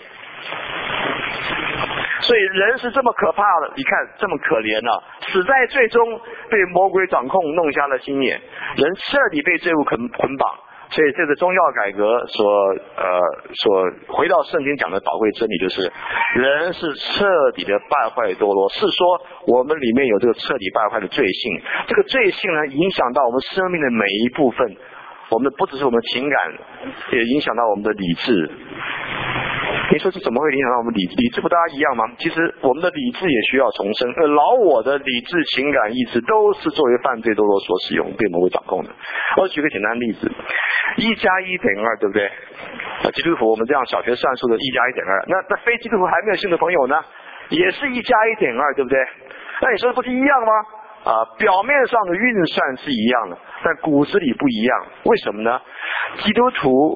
所以人是这么可怕的，你看这么可怜啊，死在最终被魔鬼掌控，弄瞎了心眼，人彻底被罪恶捆捆绑。所以这个宗教改革所呃所回到圣经讲的宝贵真理，就是人是彻底的败坏堕落，是说我们里面有这个彻底败坏的罪性，这个罪性呢影响到我们生命的每一部分，我们不只是我们的情感，也影响到我们的理智。你说这怎么会影响到我们理理智不大家一样吗？其实我们的理智也需要重生，而老我的理智、情感、意志都是作为犯罪堕落所使用，被魔鬼掌控的。我举个简单例子，一加一等于二，对不对？啊，基督徒我们这样小学算术的一加一等于二，那那非基督徒还没有信的朋友呢，也是一加一等于二，对不对？那你说不是一样吗？啊，表面上的运算是一样的，但骨子里不一样。为什么呢？基督徒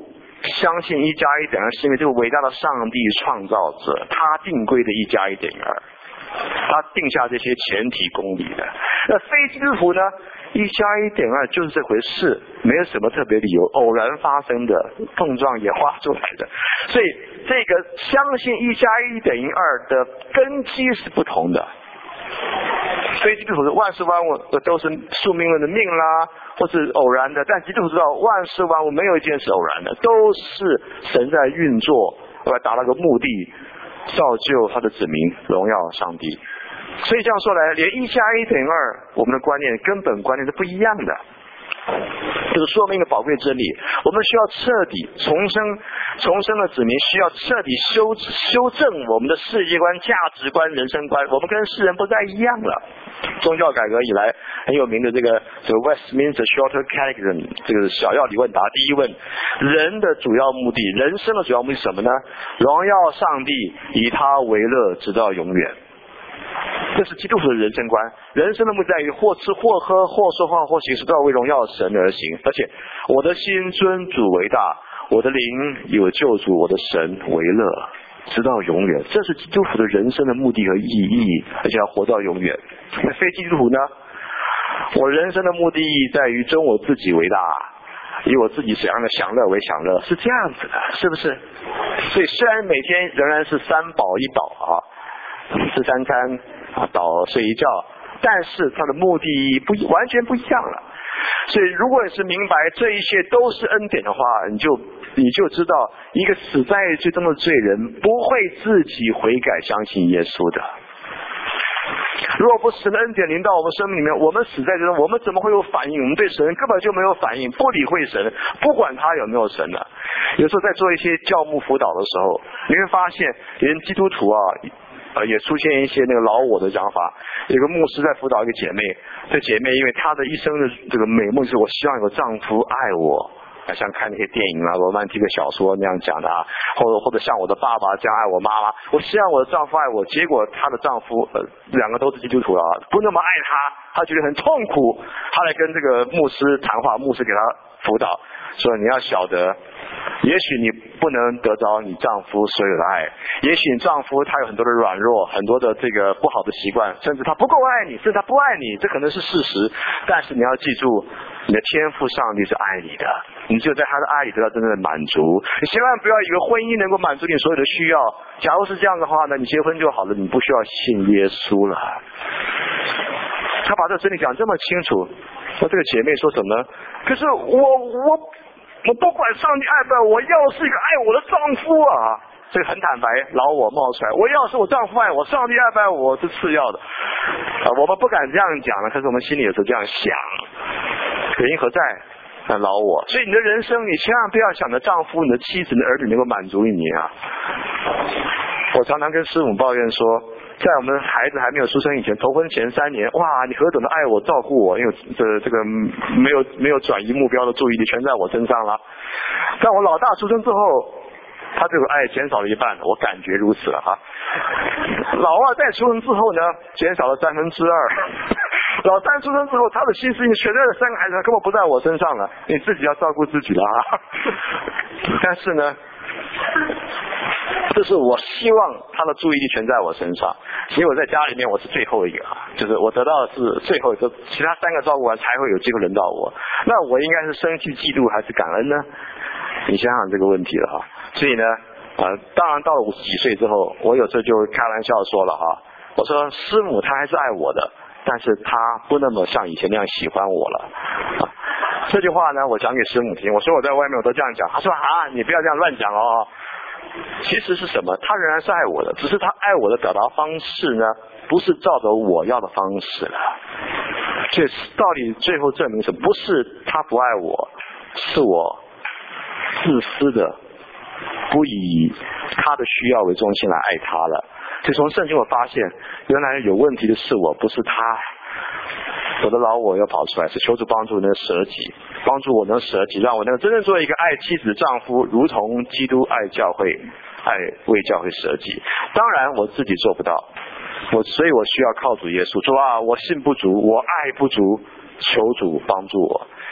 相信一加一等于二，是因为这个伟大的上帝创造者，他定规的一加一等于二，他定下这些前提公理的。那非基督徒呢，一加一等于二就是这回事，没有什么特别理由，偶然发生的碰撞演化出来的。所以这个相信一加一等于二的根基是不同的。非基督徒的万事万物都是宿命论的命啦，或是偶然的，但基督徒知道万事万物没有一件是偶然的，都是神在运作，来达到个目的，造就他的子民，荣耀上帝。所以这样说来，连一加一等于二，我们的观念根本观念是不一样的。这是说明一个宝贵真理，我们需要彻底重生，重生的子民需要彻底修修正我们的世界观、价值观、人生观，我们跟世人不再一样了。宗教改革以来很有名的这个这个 Westminster Shorter Catechism 这个小要理问答，第一问，人的主要目的，人生的主要目的是什么呢？荣耀上帝，以他为乐，直到永远。这是基督徒的人生观，人生的目的在于或吃或喝或说话或行事都要为荣耀神而行，而且我的心尊主为大，我的灵有救主我的神为乐，直到永远。这是基督徒的人生的目的和意义，而且要活到永远。那非基督徒呢？我人生的目的在于尊我自己为大，以我自己怎样的享乐为享乐，是这样子的，是不是？所以虽然每天仍然是三饱一饱啊，吃三餐啊，倒睡一觉，但是它的目的不完全不一样了。所以如果你是明白这一切都是恩典的话，你就你就知道一个死在罪中的罪人不会自己悔改相信耶稣的。如果不是神的恩典临到我们生命里面，我们死在这中，我们怎么会有反应？我们对神根本就没有反应，不理会神，不管他有没有神呢。有时候在做一些教牧辅导的时候，你会发现连基督徒啊呃，也出现一些那个老我的讲法。有个牧师在辅导一个姐妹，这姐妹因为她的一生的这个美梦是，我希望有个丈夫爱我，像看那些电影啊、罗曼蒂克小说那样讲的啊，或者或者像我的爸爸这样爱我妈妈，我希望我的丈夫爱我，结果她的丈夫呃两个都是基督徒啊，不那么爱她，她觉得很痛苦，她来跟这个牧师谈话，牧师给她辅导，说你要晓得。也许你不能得着你丈夫所有的爱，也许你丈夫他有很多的软弱，很多的这个不好的习惯，甚至他不够爱你，甚至他不爱你，这可能是事实。但是你要记住，你的天父上帝是爱你的，你只有在他的爱里得到真正的满足。你千万不要以为婚姻能够满足你所有的需要，假如是这样的话呢，你结婚就好了，你不需要信耶稣了。他把这真理讲这么清楚，我这个姐妹说什么呢？可是我我我不管上帝爱不爱，我要是一个爱我的丈夫啊，这个很坦白，老我冒出来，我要是我丈夫爱我，上帝爱不爱我是次要的啊，我们不敢这样讲了，可是我们心里有时候这样想，原因何在？啊，老我。所以你的人生，你千万不要想着丈夫、你的妻子、你的儿女能够满足于你啊。我常常跟师母抱怨说，在我们孩子还没有出生以前，头婚前三年，哇，你何等的爱我、照顾我，因为这这个没有没有转移目标的注意力全在我身上了。但我老大出生之后，他这个爱减少了一半，我感觉如此了哈。老二再出生之后呢，减少了三分之二。老三出生之后，他的心思全在这三个孩子根本不在我身上了，你自己要照顾自己了啊。但是呢，这是我希望他的注意力全在我身上，因为我在家里面我是最后一个，就是我得到的是最后一个，其他三个照顾完才会有机会轮到我。那我应该是生气、嫉妒还是感恩呢？你想想这个问题了哈。所以呢，呃，当然到了五十几岁之后，我有时候就开玩笑说了哈，我说师母她还是爱我的，但是她不那么像以前那样喜欢我了。啊，这句话呢，我讲给师母听，我说我在外面我都这样讲，她说啊，你不要这样乱讲哦。其实是什么？他仍然是爱我的，只是他爱我的表达方式呢，不是照着我要的方式了。这到底最后证明什么？不是他不爱我，是我自私的不以他的需要为中心来爱他了。所以从圣经我发现，原来有问题的是我，不是他。我的老我要跑出来，是求主帮助我能舍己，帮助我能舍己，让我能真正做一个爱妻子丈夫，如同基督爱教会，爱为教会舍己。当然我自己做不到，我所以我需要靠主耶稣。主啊，我信不足，我爱不足，求主帮助我。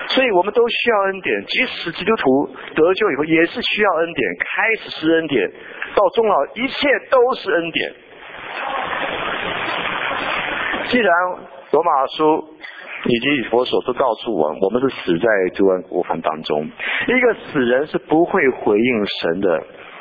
所以我们都需要恩典，即使基督徒得救以后也是需要恩典，开始是恩典，到终老一切都是恩典。既然罗马书以及以弗所都告诉我们，我们是死在救恩过犯当中，一个死人是不会回应神的。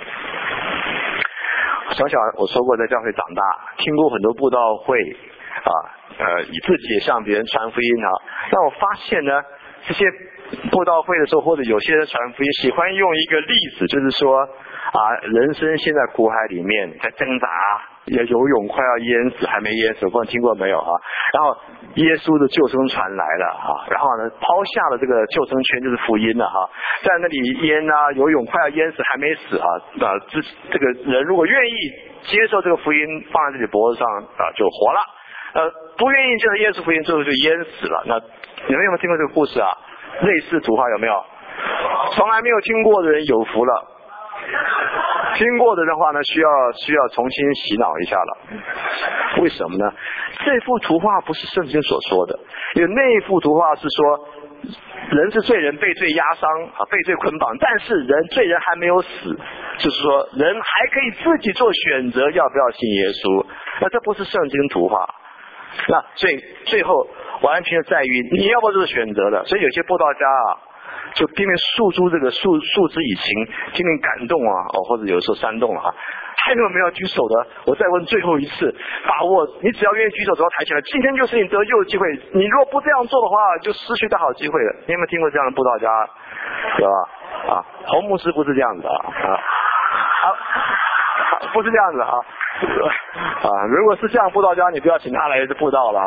想想我说过，在教会长大，听过很多布道会啊，呃，以自己也向别人传福音啊，但我发现呢，这些布道会的时候，或者有些人传福音，喜欢用一个例子，就是说啊，人生陷在苦海里面，在挣扎，也游泳快要淹死，还没淹死，不知道听过没有啊？然后耶稣的救生船来了哈，然后呢抛下了这个救生圈，就是福音了哈，在那里淹啊，游泳快要淹死，还没死啊，啊，这这个人如果愿意接受这个福音，放在自己脖子上啊，就活了。呃，不愿意接受耶稣福音，最后就淹死了。那你们有没有听过这个故事啊？类似图画有没有？从来没有听过的人有福了。听过的人的话呢，需要需要重新洗脑一下了。为什么呢？这幅图画不是圣经所说的，因为那幅图画是说人是罪人，被罪压伤啊，被罪捆绑，但是人罪人还没有死，就是说人还可以自己做选择，要不要信耶稣。那这不是圣经图画。那所以最后完全在于你要不要做选择的。所以有些布道家啊，就拼命诉诸这个诉诉之以情，拼命感动啊，哦，或者有时候煽动了啊。还有没有举手的？我再问最后一次，把握，你只要愿意举手，只要抬起来，今天就是你得救的机会。你如果不这样做的话，就失去大好机会了。你有没有听过这样的布道家？有吧？啊，洪牧师不是这样子啊，啊，不是这样子啊。啊，如果是这样布道家，你不要请他来布道了。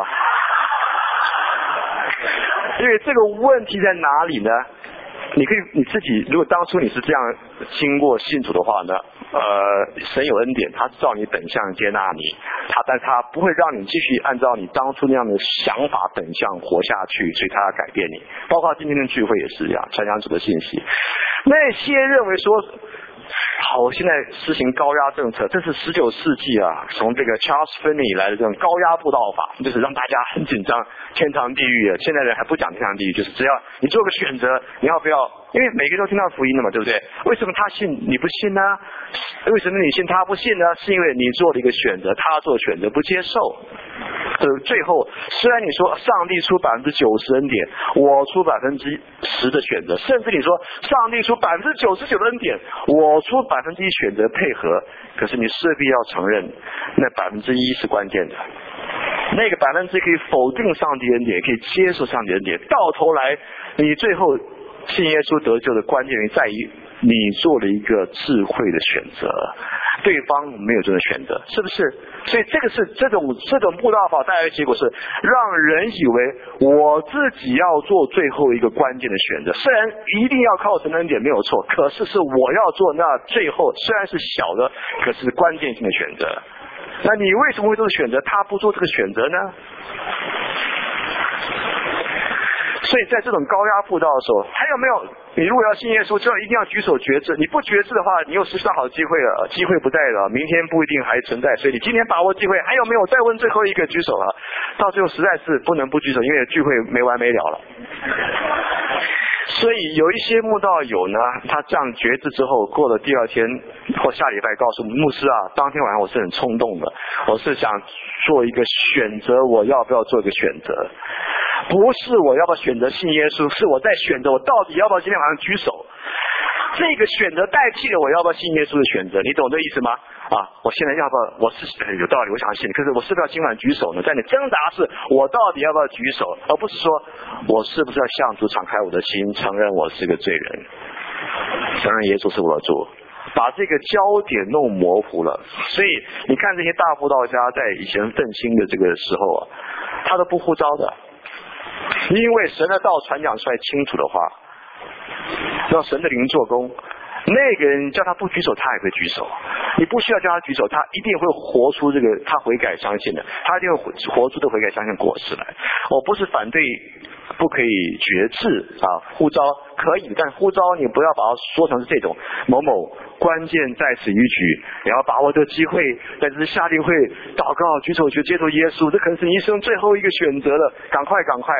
因为这个问题在哪里呢？你可以你自己，如果当初你是这样经过信主的话呢，呃，神有恩典，他照你本相接纳你，他但他不会让你继续按照你当初那样的想法本相活下去，所以他要改变你。包括今天的聚会也是一样，传讲主的信息，那些认为说好，现在实行高压政策，这是十九世纪啊，从这个 Charles Finney 来的这种高压布道法，就是让大家很紧张，天堂地狱啊。现在人还不讲天堂地狱，就是只要你做个选择，你要不要？因为每个人都听到福音了嘛，对不对？为什么他信你不信呢？为什么你信他不信呢？是因为你做了一个选择，他做选择不接受。呃，最后虽然你说上帝出百分之九十恩典，我出百分之十的选择，甚至你说上帝出百分之九十九的恩典，我出百分之一选择配合，可是你势必要承认，那百分之一是关键的。那个百分之一可以否定上帝恩典，可以接受上帝恩典，到头来你最后信耶稣得救的关键原因在于你做了一个智慧的选择，对方没有这种选择，是不是？所以这个是这种这种布道法带来的结果是让人以为我自己要做最后一个关键的选择，虽然一定要靠神的恩典没有错，可是是我要做那最后虽然是小的，可是关键性的选择。那你为什么会做选择？他不做这个选择呢？所以在这种高压布道的时候，还有没有？你如果要信耶稣，就要一定要举手决志。你不决志的话，你又失去好机会了，机会不在了，明天不一定还存在。所以你今天把握机会，还有没有？再问最后一个举手了。到最后实在是不能不举手，因为聚会没完没了了。所以有一些慕道友呢，他这样决志之后，过了第二天或下礼拜告诉牧师啊，当天晚上我是很冲动的，我是想做一个选择，我要不要做一个选择？不是我要不要选择信耶稣，是我在选择我到底要不要今天晚上举手。这个选择代替了我要不要信耶稣的选择，你懂这意思吗？啊，我现在要不要？我是有道理，我想信，可是我是不是要今晚举手呢？在你挣扎是，我到底要不要举手，而不是说我是不是要向主敞开我的心，承认我是个罪人，承认耶稣是我的主，把这个焦点弄模糊了。所以你看这些大布道家在以前奋兴的这个时候啊，他都不呼召的，因为神的道传讲出来清楚的话，让神的灵做工，那个人叫他不举手，他也会举手。你不需要叫他举手，他一定会活出这个他悔改相信的，他一定会活出的悔改相信果实来。我不是反对不可以决志啊，呼召可以，但呼召你不要把它说成是这种某某关键在此一举，你要把握这个机会，在这下定会祷告举手去接受耶稣，这可能是你一生最后一个选择了，赶快赶快。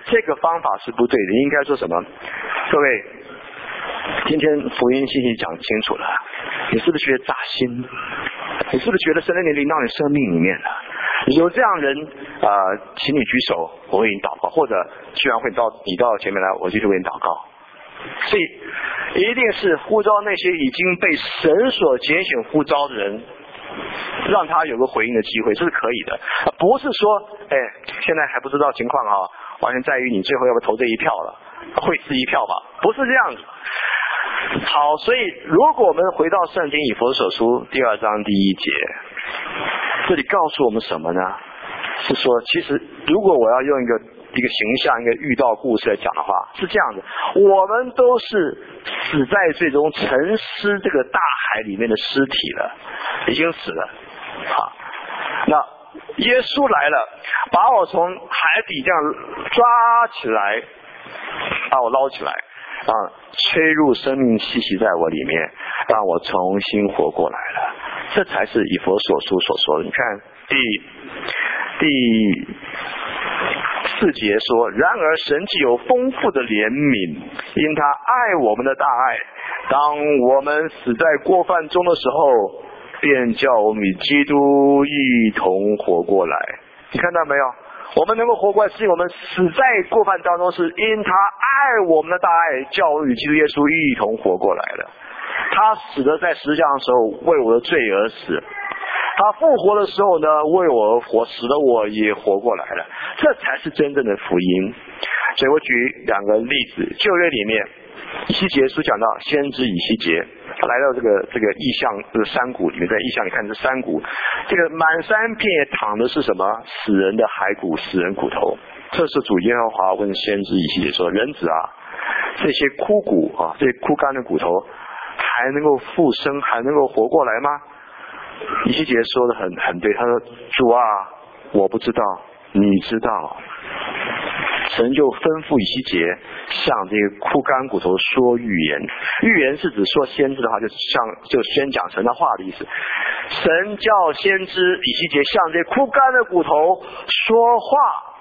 这个方法是不对的。应该说什么？各位，今天福音信息讲清楚了，你是不是觉得扎心？你是不是觉得神的灵临到你生命里面了？有这样人啊、呃，请你举手，我为你祷告，或者居然会到你到前面来，我继续为你祷告。所以一定是呼召那些已经被神所拣选呼召的人，让他有个回应的机会，这是可以的。不是说哎，现在还不知道情况啊，完全在于你最后要不要投这一票了，会是一票吧？不是这样子。好，所以如果我们回到圣经以弗所书第二章第一节，这里告诉我们什么呢？是说其实如果我要用一个一个形象一个寓道故事来讲的话，是这样的，我们都是死在最终沉尸这个大海里面的尸体了，已经死了。好，那耶稣来了，把我从海底这样抓起来，把我捞起来啊，吹入生命气息在我里面，让我重新活过来了。这才是以弗所书所说的。你看第第四节说，然而神既有丰富的怜悯，因他爱我们的大爱，当我们死在过犯中的时候，便叫我们与基督一同活过来。你看到没有？我们能够活过来，是因为我们死在过犯当中，是因他爱我们的大爱，叫我们与基督耶稣一同活过来了。他死的在十字架的时候为我的罪而死，他复活的时候呢为我而活，使得我也活过来了，这才是真正的福音。所以我举两个例子，旧约里面以西结书讲到先知以西结来到这个这个异象这个山谷里面，在异象里看这山谷，这个满山遍野躺的是什么？死人的骸骨，死人骨头。这是主耶和华问先知以西结说，人子啊，这些枯骨啊，这些枯干的骨头还能够复生，还能够活过来吗？以西结说的很很对，他说，主啊，我不知道，你知道。神就吩咐以西结向这个枯干骨头说预言，预言是指说先知的话，就像就宣讲神的话的意思。神叫先知以西结向这枯干的骨头说话，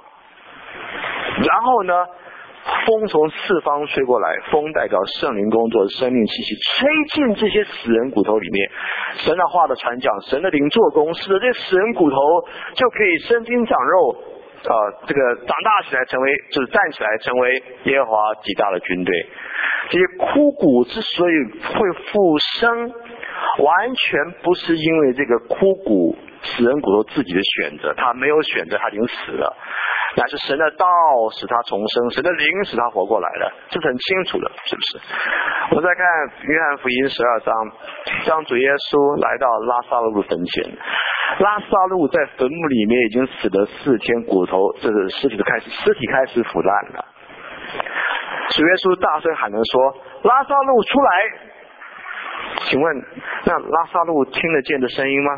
然后呢，风从四方吹过来，风代表圣灵工作的生命气息，吹进这些死人骨头里面。神的话的传讲，神的灵做工，使得这死人骨头就可以生筋长肉，呃，这个长大起来，成为就是站起来，成为耶和华极大的军队。这些枯骨之所以会复生，完全不是因为这个枯骨死人骨头自己的选择，他没有选择，他已经死了。乃是神的道使他重生，神的灵使他活过来了，这是很清楚的，是不是？我们再看约翰福音十二章，当主耶稣来到拉撒路坟前，拉撒路在坟墓里面已经死了四天，骨头这个尸体都开始尸体开始腐烂了。主耶稣大声喊着说：“拉撒路出来！”请问，那拉撒路听得见的声音吗？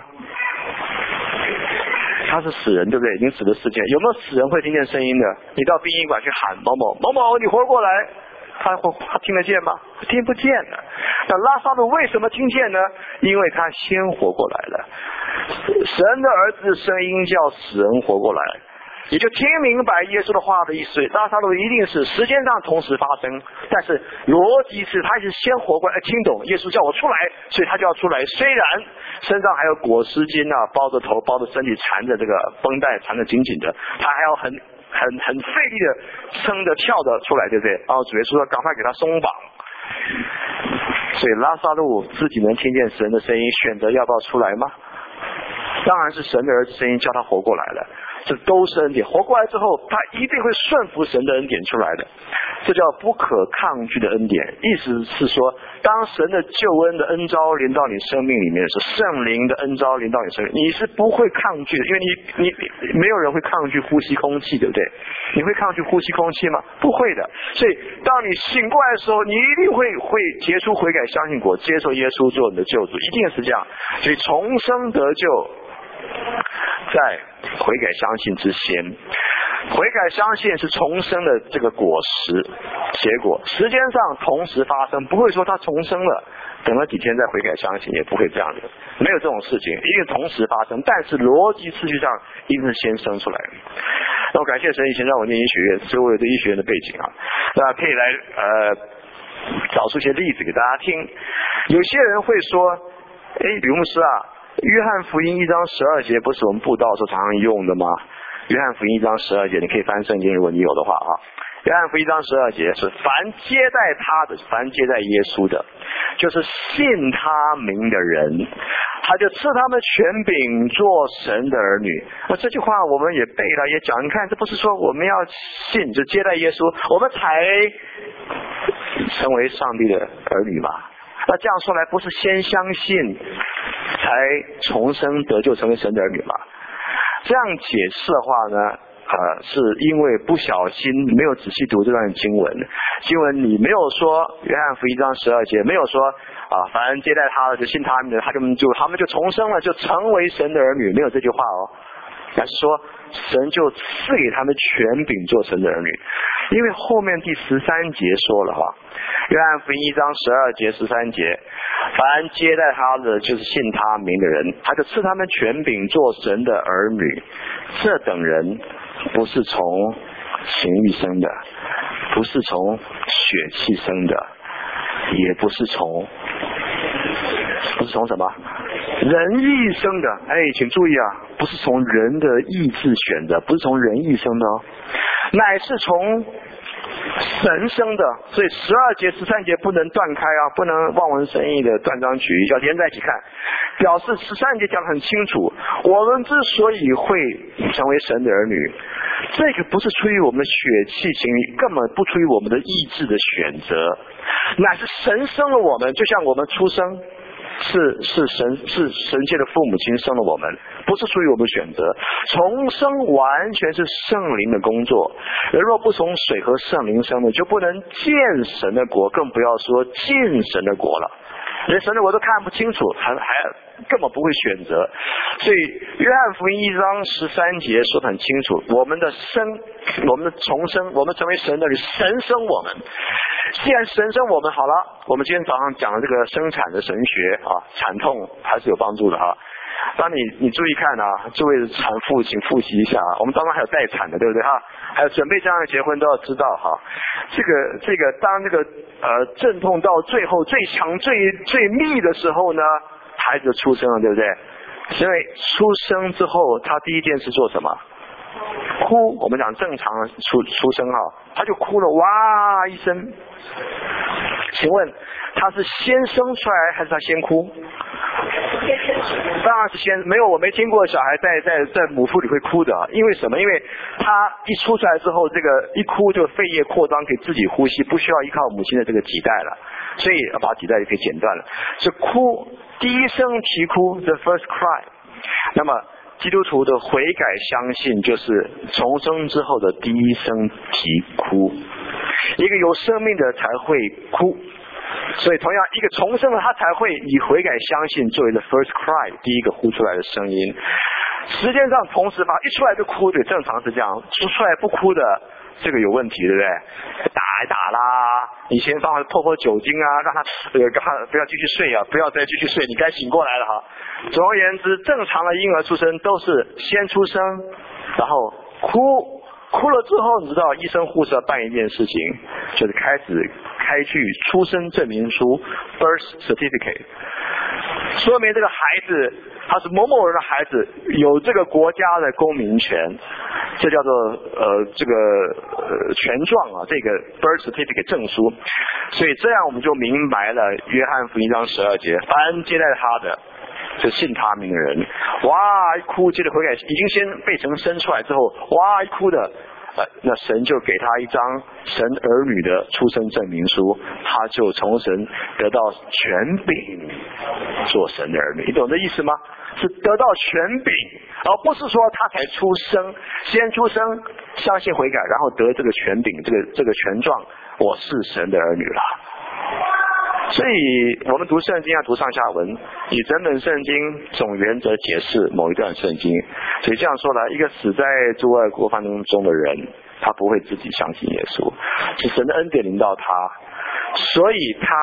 他是死人，对不对？已经死了四天，有没有死人会听见声音的？你到殡仪馆去喊某某某某，你活过来，他会他听得见吗？听不见的。那拉撒路为什么听见呢？因为他先活过来了。神的儿子声音叫死人活过来，也就听明白耶稣的话的意思。拉撒路一定是时间上同时发生，但是逻辑是他是先活过来，听懂耶稣叫我出来，所以他就要出来。虽然身上还有裹尸巾啊，包着头，包着身体，缠着这个绷带，缠得紧紧的，他还要很很很费力的撑着跳着出来，对不对？然后主耶稣说赶快给他松绑。所以拉撒路自己能听见神的声音，选择要不要出来吗？当然是神的儿子声音叫他活过来了，这都是恩典。活过来之后，他一定会顺服神的恩典出来的，这叫不可抗拒的恩典。意思是说，当神的救恩的恩召临到你生命里面的时候，圣灵的恩召临到你生命，你是不会抗拒的，因为你你没有人会抗拒呼吸空气，对不对？你会抗拒呼吸空气吗？不会的。所以当你醒过来的时候，你一定会会结出悔改相信果，接受耶稣做你的救主，一定是这样。所以重生得救，在悔改相信之前，悔改相信是重生的这个果实结果，时间上同时发生，不会说他重生了等了几天再悔改相信，也不会这样的，没有这种事情，一定同时发生，但是逻辑次序上一定是先生出来。 那我感谢神以前让我念医学院，所以我有这医学院的背景啊。那可以来呃找出一些例子给大家听。有些人会说，哎，吕牧师啊，约翰福音一章十二节不是我们布道的时候常常用的吗？约翰福音一章十二节，你可以翻圣经，如果你有的话啊。约翰福音一章十二节是凡接待他的，凡接待耶稣的，就是信他名的人，他就赐他们权柄做神的儿女。那这句话我们也背了，也讲，你看这不是说我们要信就接待耶稣，我们才成为上帝的儿女吗？那这样说来，不是先相信才重生得救成为神的儿女吗？这样解释的话呢，呃，是因为不小心没有仔细读这段经文，经文里没有说约翰福音一章十二节，没有说啊，凡接待他的就信他们的，他们就他们就重生了，就成为神的儿女，没有这句话哦，而是说神就赐给他们权柄做神的儿女。因为后面第十三节说了哈，约翰福音一章十二节十三节，凡接待他的就是信他名的人，他就赐他们权柄做神的儿女。这等人不是从情欲生的，不是从血气生的，也不是从不是从什么人意生的。哎，请注意啊，不是从人的意志选的，不是从人意生的哦，乃是从神生的。所以十二节十三节不能断开啊，不能望文生义的断章取义，要连在一起看，表示十三节讲得很清楚，我们之所以会成为神的儿女，这个不是出于我们的血气情欲，根本不出于我们的意志的选择，乃是神生了我们，就像我们出生是是神是神界的父母亲生了我们，不是出于我们选择，重生完全是圣灵的工作。人若不从水和圣灵生的，就不能见神的国，更不要说进神的国了。连神的国都看不清楚，还还根本不会选择。所以约翰福音一章十三节说得很清楚，我们的生，我们的重生，我们成为神的，神生我们。既然神生我们，好了，我们今天早上讲的这个生产的神学啊，产痛还是有帮助的哈。当你你注意看啊，诸位产妇请复习一下啊，我们当中还有待产的，对不对哈？还有准备将来结婚都要知道哈。这个这个当这个呃阵痛到最后最强最最密的时候呢，孩子出生了，对不对？因为出生之后，他第一件事做什么？哭。我们讲正常的出出生哈，他就哭了，哇一声。请问他是先生出来还是他先哭？当然是先，没有，我没听过小孩在在在母腹里会哭的，因为什么？因为他一出出来之后，这个一哭就肺叶扩张，可以自己呼吸，不需要依靠母亲的这个脐带了，所以把脐带就可以剪断了。是哭，第一声啼哭 ，the first cry。那么基督徒的悔改相信就是重生之后的第一声啼哭，一个有生命的才会哭。所以同样一个重生的他才会以悔改相信作为的 first cry 第一个呼出来的声音。时间上同时发，一出来就哭，对，正常是这样，出出来不哭的这个有问题，对不对？打一打啦，以前帮他泼泼酒精啊，让他呃让他不要继续睡啊，不要再继续睡，你该醒过来了哈。总而言之，正常的婴儿出生都是先出生，然后哭，哭了之后，你知道医生护士要办一件事情，就是开始开具出生证明书 birth certificate， 说明这个孩子他是某某人的孩子，有这个国家的公民权，这叫做呃这个呃权状啊，这个 birth certificate 证书。所以这样我们就明白了约翰福音章十二节，凡接待他的就信他名的人，哇一哭，接着悔改，已经先被神生出来之后，哇一哭的呃，那神就给他一张神儿女的出生证明书，他就从神得到权柄做神的儿女。你懂这意思吗？是得到权柄，而不是说他才出生，先出生相信悔改，然后得这个权柄，这个这个权状，我是神的儿女了。所以我们读圣经要读上下文，以整本圣经总原则解释某一段圣经。所以这样说来，一个死在诸恶过犯中的人，他不会自己相信耶稣，是神的恩典临到他，所以他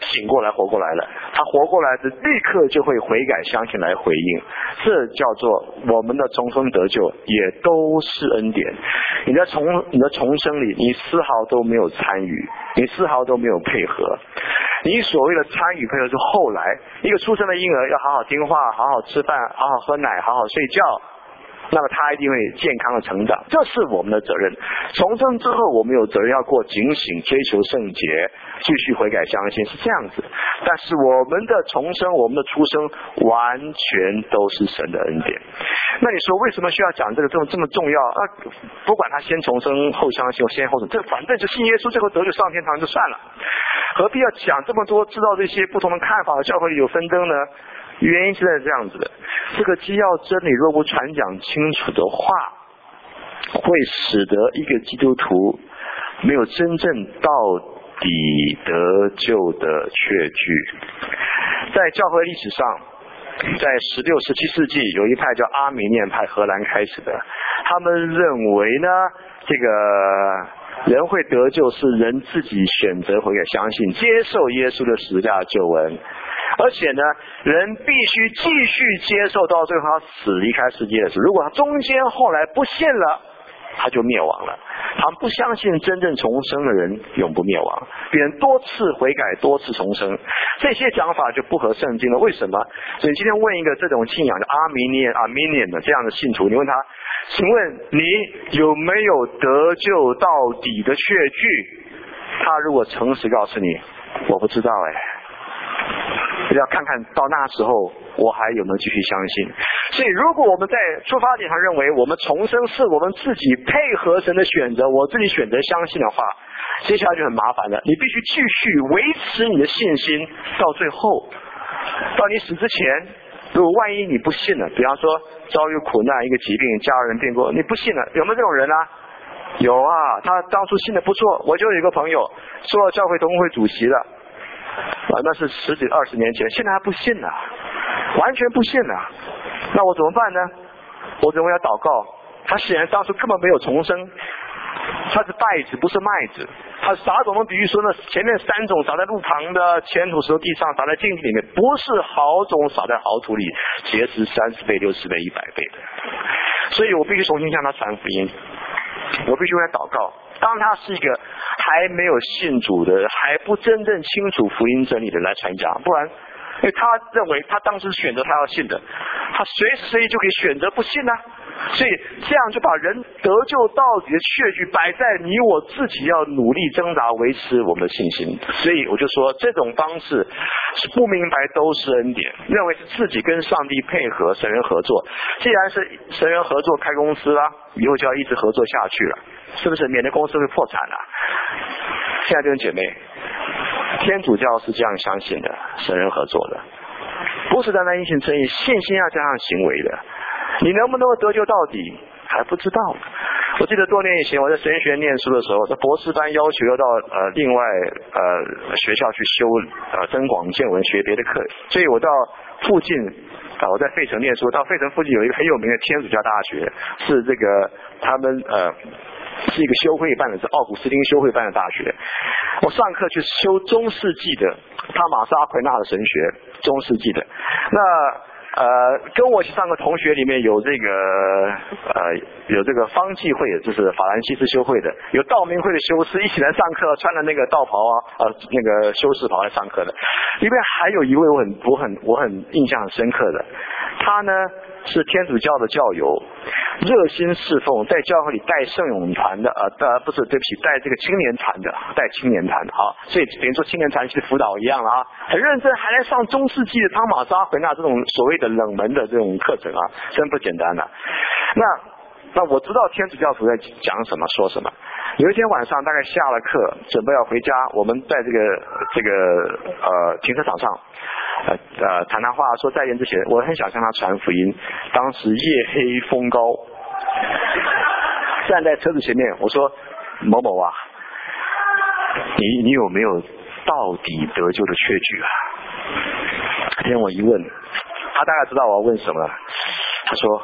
醒过来活过来了，他活过来的立刻就会悔改相信来回应，这叫做我们的重生得救，也都是恩典。你在重你的重生里，你丝毫都没有参与，你丝毫都没有配合。你所谓的参与配合是后来一个出生的婴儿要好好听话，好好吃饭，好好喝奶，好好睡觉，那么他一定会健康的成长，这是我们的责任。重生之后我们有责任要过警醒，追求圣洁，继续悔改相信，是这样子。但是我们的重生，我们的出生完全都是神的恩典。那你说为什么需要讲这个这么这么重要啊？不管他先重生后相信，先后生，这反正就信耶稣，最后得救上天堂就算了，何必要讲这么多？知道这些不同的看法，教会里有纷争呢？原因是在这样子的，这个基要真理若不传讲清楚的话，会使得一个基督徒没有真正到底得救的确据。在教会历史上，在十六、十七世纪，有一派叫阿米念派，荷兰开始的，他们认为呢，这个人会得救是人自己选择悔改相信，接受耶稣的十字架救恩。而且呢，人必须继续接受到最后他死离开世界的时候，如果他中间后来不信了，他就灭亡了。他们不相信真正重生的人永不灭亡，别人多次悔改，多次重生，这些讲法就不合圣经了。为什么？所以今天问一个这种信仰的阿米念、阿米念的这样的信徒，你问他，请问你有没有得救到底的确据？他如果诚实告诉你，我不知道哎。要看看到那时候我还有没有继续相信。所以如果我们在出发点上认为我们重生是我们自己配合神的选择，我自己选择相信的话，接下来就很麻烦了。你必须继续维持你的信心到最后，到你死之前。如果万一你不信了，比方说遭遇苦难，一个疾病，家人病过，你不信了，有没有这种人啊？有啊，他当初信的不错。我就有一个朋友做了教会同工会主席了啊，那是十几二十年前，现在还不信了，完全不信了。那我怎么办呢？我只能为他祷告。他显然当初根本没有重生，他是稗子不是麦子。他撒种的比喻说呢，前面三种撒在路旁的，前土石头地上，撒在荆棘里面，不是好种撒在好土里，结实三十倍、六十倍、一百倍的。所以我必须重新向他传福音，我必须为他祷告。当他是一个还没有信主的，还不真正清楚福音真理的来传讲，不然因为他认为他当时选择他要信的，他随时随地就可以选择不信啊。所以这样就把人得救到底的确据摆在你我自己要努力挣扎维持我们的信心。所以我就说这种方式是不明白都是恩典，认为是自己跟上帝配合，神人合作。既然是神人合作开公司啦，以后就要一直合作下去了，是不是？免得公司会破产了。现在弟兄姐妹，天主教是这样相信的，神人合作的，不是单单因信称义，信心要加上行为的。你能不能够得救到底还不知道。我记得多年以前我在神学院念书的时候，在博士班要求要到呃另外呃学校去修呃增广见闻学别的课，所以我到附近啊、呃、我在费城念书，到费城附近有一个很有名的天主教大学，是这个他们呃是一个修会办的，是奥古斯丁修会办的大学。我上课去修中世纪的他马斯阿奎纳的神学，中世纪的那。呃，跟我一起上课同学里面有这个呃有这个方济会，就是法兰西斯修会的，有道明会的修士一起来上课，穿了那个道袍啊，呃那个修士袍来上课的。里面还有一位我很我很我很印象很深刻的，他呢是天主教的教友，热心侍奉，在教会里带圣咏团的，呃，呃不是对不起，带这个青年团的，带青年团的啊，所以等于说青年团是辅导一样了啊，很认真，还来上中世纪的汤马斯阿奎那这种所谓的冷门的这种课程啊，真不简单的。那那我知道天主教徒在讲什么说什么。有一天晚上大概下了课准备要回家，我们在这个这个呃停车场上呃呃谈谈话，说再见之前我很想向他传福音。当时夜黑风高，站在车子前面，我说某某啊，你你有没有到底得救的确据啊？听我一问，他大概知道我要问什么，他说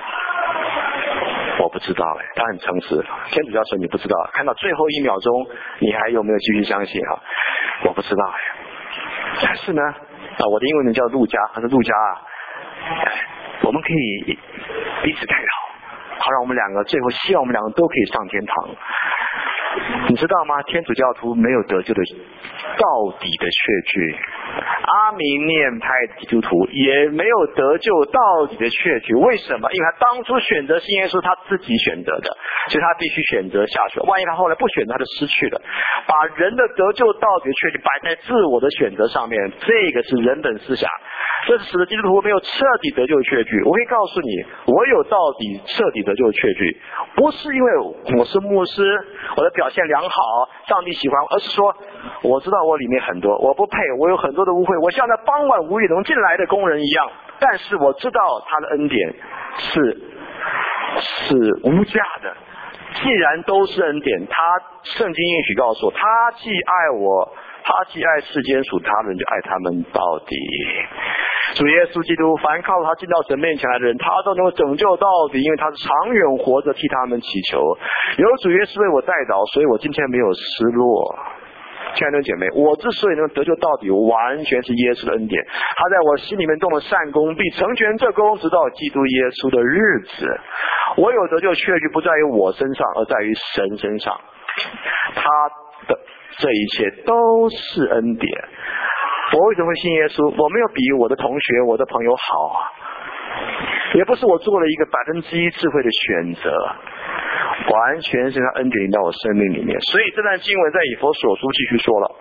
我不知道哎，他很诚实。天主教说你不知道，看到最后一秒钟，你还有没有继续相信啊？我不知道哎。 但是呢，啊，我的英文名叫陆家，他说陆家啊，我们可以彼此代祷，好让我们两个最后希望我们两个都可以上天堂。你知道吗？天主教徒没有得救的到底的确据，阿明念派基督徒也没有得救到底的确据。为什么？因为他当初选择信耶稣，他自己选择的，所以他必须选择下去。万一他后来不选择，他就失去了。把人的得救到底的确据摆在自我的选择上面，这个是人本思想，这是使得基督徒没有彻底得救的确据。我会告诉你，我有到底彻底得救的确据，不是因为我是牧师，我的表现良好，上帝喜欢，而是说我知道我里面很多我不配，我有很多的污秽，我像那傍晚无雨能进来的工人一样，但是我知道他的恩典是是无价的。既然都是恩典，他圣经应许告诉我，他既爱我，他既爱世间属他的人，就爱他们到底。主耶稣基督，凡靠他进到神面前来的人，他都能够拯救到底，因为他是长远活着替他们祈求。有主耶稣为我代祷，所以我今天没有失落。亲爱的姐妹，我之所以能得救到底，完全是耶稣的恩典。他在我心里面动了善功，必成全这功，直到基督耶稣的日子。我有得救确据不在于我身上，而在于神身上。他的这一切都是恩典。我为什么会信耶稣？我没有比我的同学、我的朋友好啊，也不是我做了一个百分之一智慧的选择，完全是他恩典临到我生命里面。所以这段经文在以弗所书继续说了，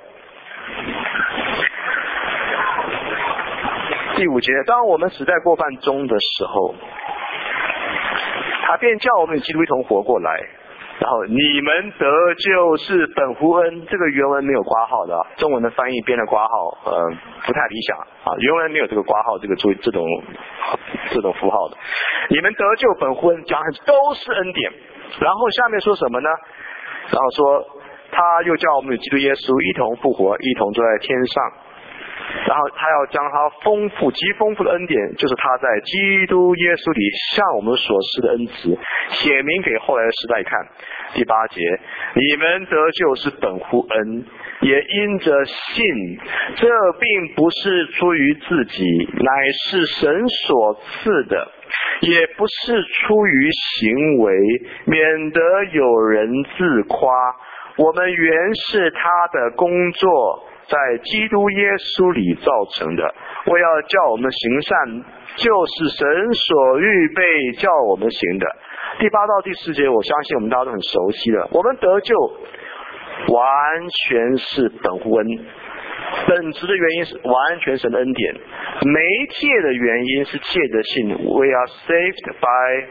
第五节，当我们死在过犯中的时候，他便叫我们与基督一同活过来。然后你们得救是本乎恩，这个原文没有括号的，中文的翻译编的括号呃不太理想啊，原文没有这个括号这个注意这种这种符号的。你们得救本乎恩，讲的都是恩典。然后下面说什么呢？然后说他又叫我们与基督耶稣一同复活，一同坐在天上。然后他要将他丰富极丰富的恩典，就是他在基督耶稣里向我们所施的恩慈，写明给后来的时代看。第八节，你们得救是本乎恩，也因着信，这并不是出于自己，乃是神所赐的，也不是出于行为，免得有人自夸。我们原是他的工作，在基督耶稣里造成的，为要叫我们行善，就是神所预备叫我们行的。第八到第十节，我相信我们大家都很熟悉了。我们得救完全是本乎恩，本质的原因是完全神的恩典，媒介的原因是借着信。 We are saved by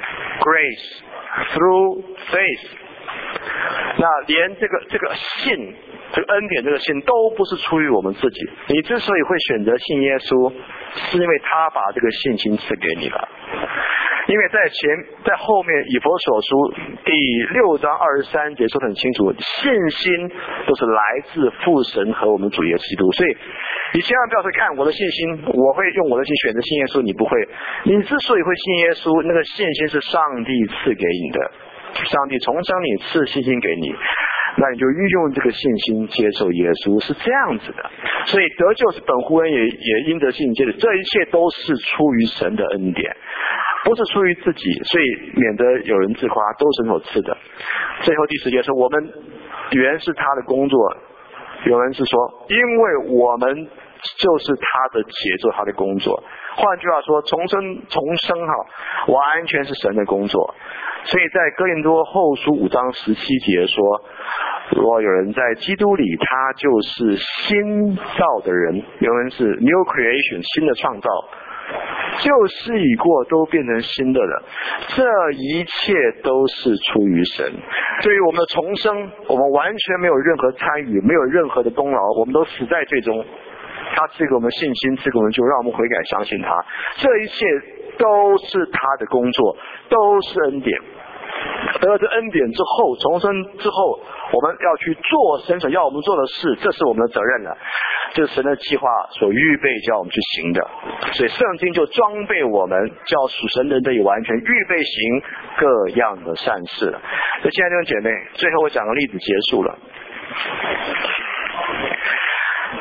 grace through faith。 那连这个这个信，这个恩典这个信都不是出于我们自己。你之所以会选择信耶稣，是因为他把这个信心赐给你了。因为在前在后面以弗所书第六章二十三节说得很清楚，信心都是来自父神和我们主耶稣基督。所以你千万不要说看我的信心，我会用我的心选择信耶稣，你不会。你之所以会信耶稣，那个信心是上帝赐给你的，上帝从生你赐信心给你，那你就运用这个信心接受耶稣，是这样子的。所以得救是本乎恩，也也因着信接着，这一切都是出于神的恩典，不是出于自己，所以免得有人自夸，都是神所赐的。最后第十节说，我们原是他的工作，有人是说因为我们就是他的杰作，他的工作。换句话说，重生重生哈，完全是神的工作。所以在哥林多后书五章十七节说，如果有人在基督里，他就是新造的人，原文是 new creation， 新的创造，旧事已过，都变成新的了。这一切都是出于神。对于我们的重生，我们完全没有任何参与，没有任何的功劳，我们都死在最终。他赐给我们信心，赐给我们就让我们悔改相信他，这一切都是他的工作，都是恩典。得了这恩典之后，重生之后，我们要去做神所要我们做的事，这是我们的责任了，这是神的计划所预备叫我们去行的。所以圣经就装备我们，叫属神人得以完全，预备行各样的善事了。所以亲爱的弟兄姐妹，最后我讲个例子结束了。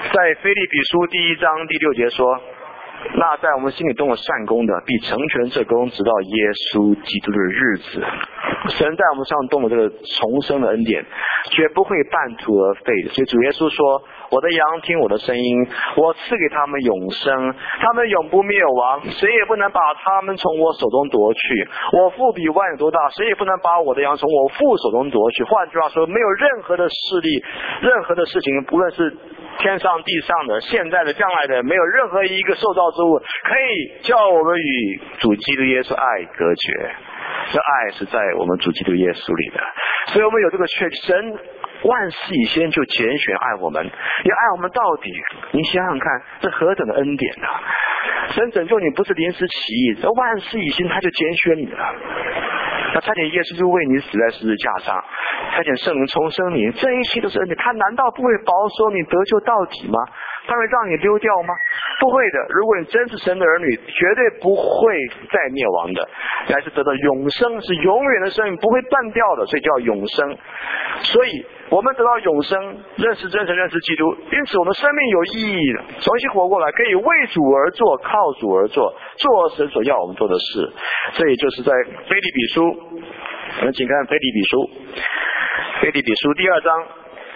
在腓立比书第一章第六节说，那在我们心里动了善功的，必成全这功，直到耶稣基督的日子。神在我们上动了这个重生的恩典，绝不会半途而废的。所以主耶稣说，我的羊听我的声音，我赐给他们永生，他们永不灭亡，谁也不能把他们从我手中夺去。我父比万有多大，谁也不能把我的羊从我父手中夺去。换句话说，没有任何的势力，任何的事情，不论是天上地上的，现在的将来的，没有任何一个受造之物可以叫我们与主基督耶稣爱隔绝。这爱是在我们主基督耶稣里的，所以我们有这个确神万事以先就拣选爱我们，也爱我们到底。你想想看，这何等的恩典啊！神拯救你不是临时起意，这万事以先他就拣选你了。他差遣耶稣就为你死在十字架上，差遣圣灵重生你，这一切都是恩典。他难道不会保守你得救到底吗？他会让你溜掉吗？不会的。如果你真是神的儿女，绝对不会再灭亡的，乃是得到永生，是永远的生命，不会断掉的，所以叫永生。所以我们得到永生，认识真神，认识基督，因此我们生命有意义的，重新活过来，可以为主而做，靠主而做，做神所要我们做的事。这也就是在腓立比书，我们请看腓立比书，腓立比书第二章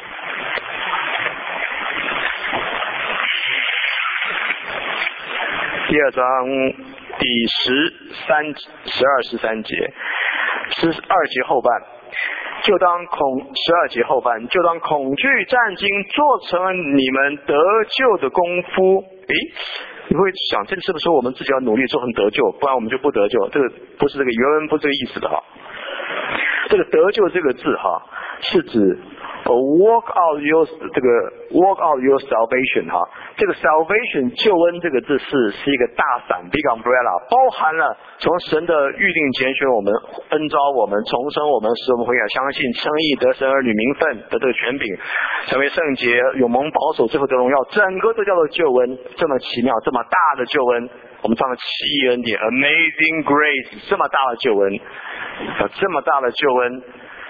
第二章第十三、十二、十三节，十二节后半，就当恐十二节后半，就当恐惧战惊，做成你们得救的功夫。诶，你会想，这个是不是说我们自己要努力做成得救，不然我们就不得救？这个不是这个原文不是这个意思的哈。这个得救这个字哈，是指walk out your 这个 walk out your salvation 哈，这个 salvation 救恩这个字是是一个大伞 big umbrella， 包含了从神的预定拣选我们，恩召我们，重生我们，使我们悔改相信，称义，得神儿女名分的这个权柄，成为圣洁，永蒙保守，最后得荣耀，整个都叫做救恩。这么奇妙，这么大的救恩，我们唱的奇异恩典 Amazing Grace， 这么大的救恩，这么大的救恩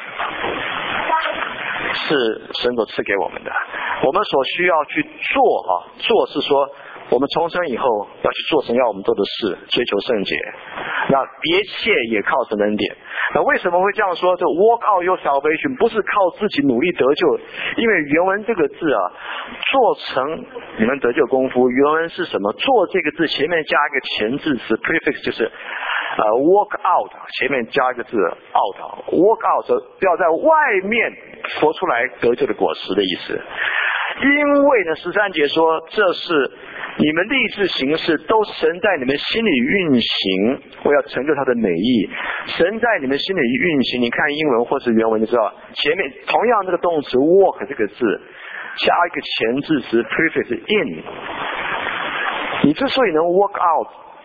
是神所赐给我们的。我们所需要去做啊，做是说我们重生以后要去做神要我们做的事，追求圣洁，那一切也靠神恩典。那为什么会这样说？这 walk out your salvation 不是靠自己努力得救，因为原文这个字啊，做成你们得救功夫，原文是什么？做这个字前面加一个前置词 prefix， 就是呃 walk out， 前面加一个字 out， walk out 要在外面活出来得救的果实的意思。因为呢，十三节说这是你们立志行事，都神在你们心里运行，我要成就他的美意。神在你们心里运行，你看英文或是原文就知道，前面同样这个动词 walk 这个字加一个前置词 prefix in， 你之所以能 walk out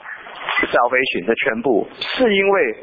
salvation 的全部，是因为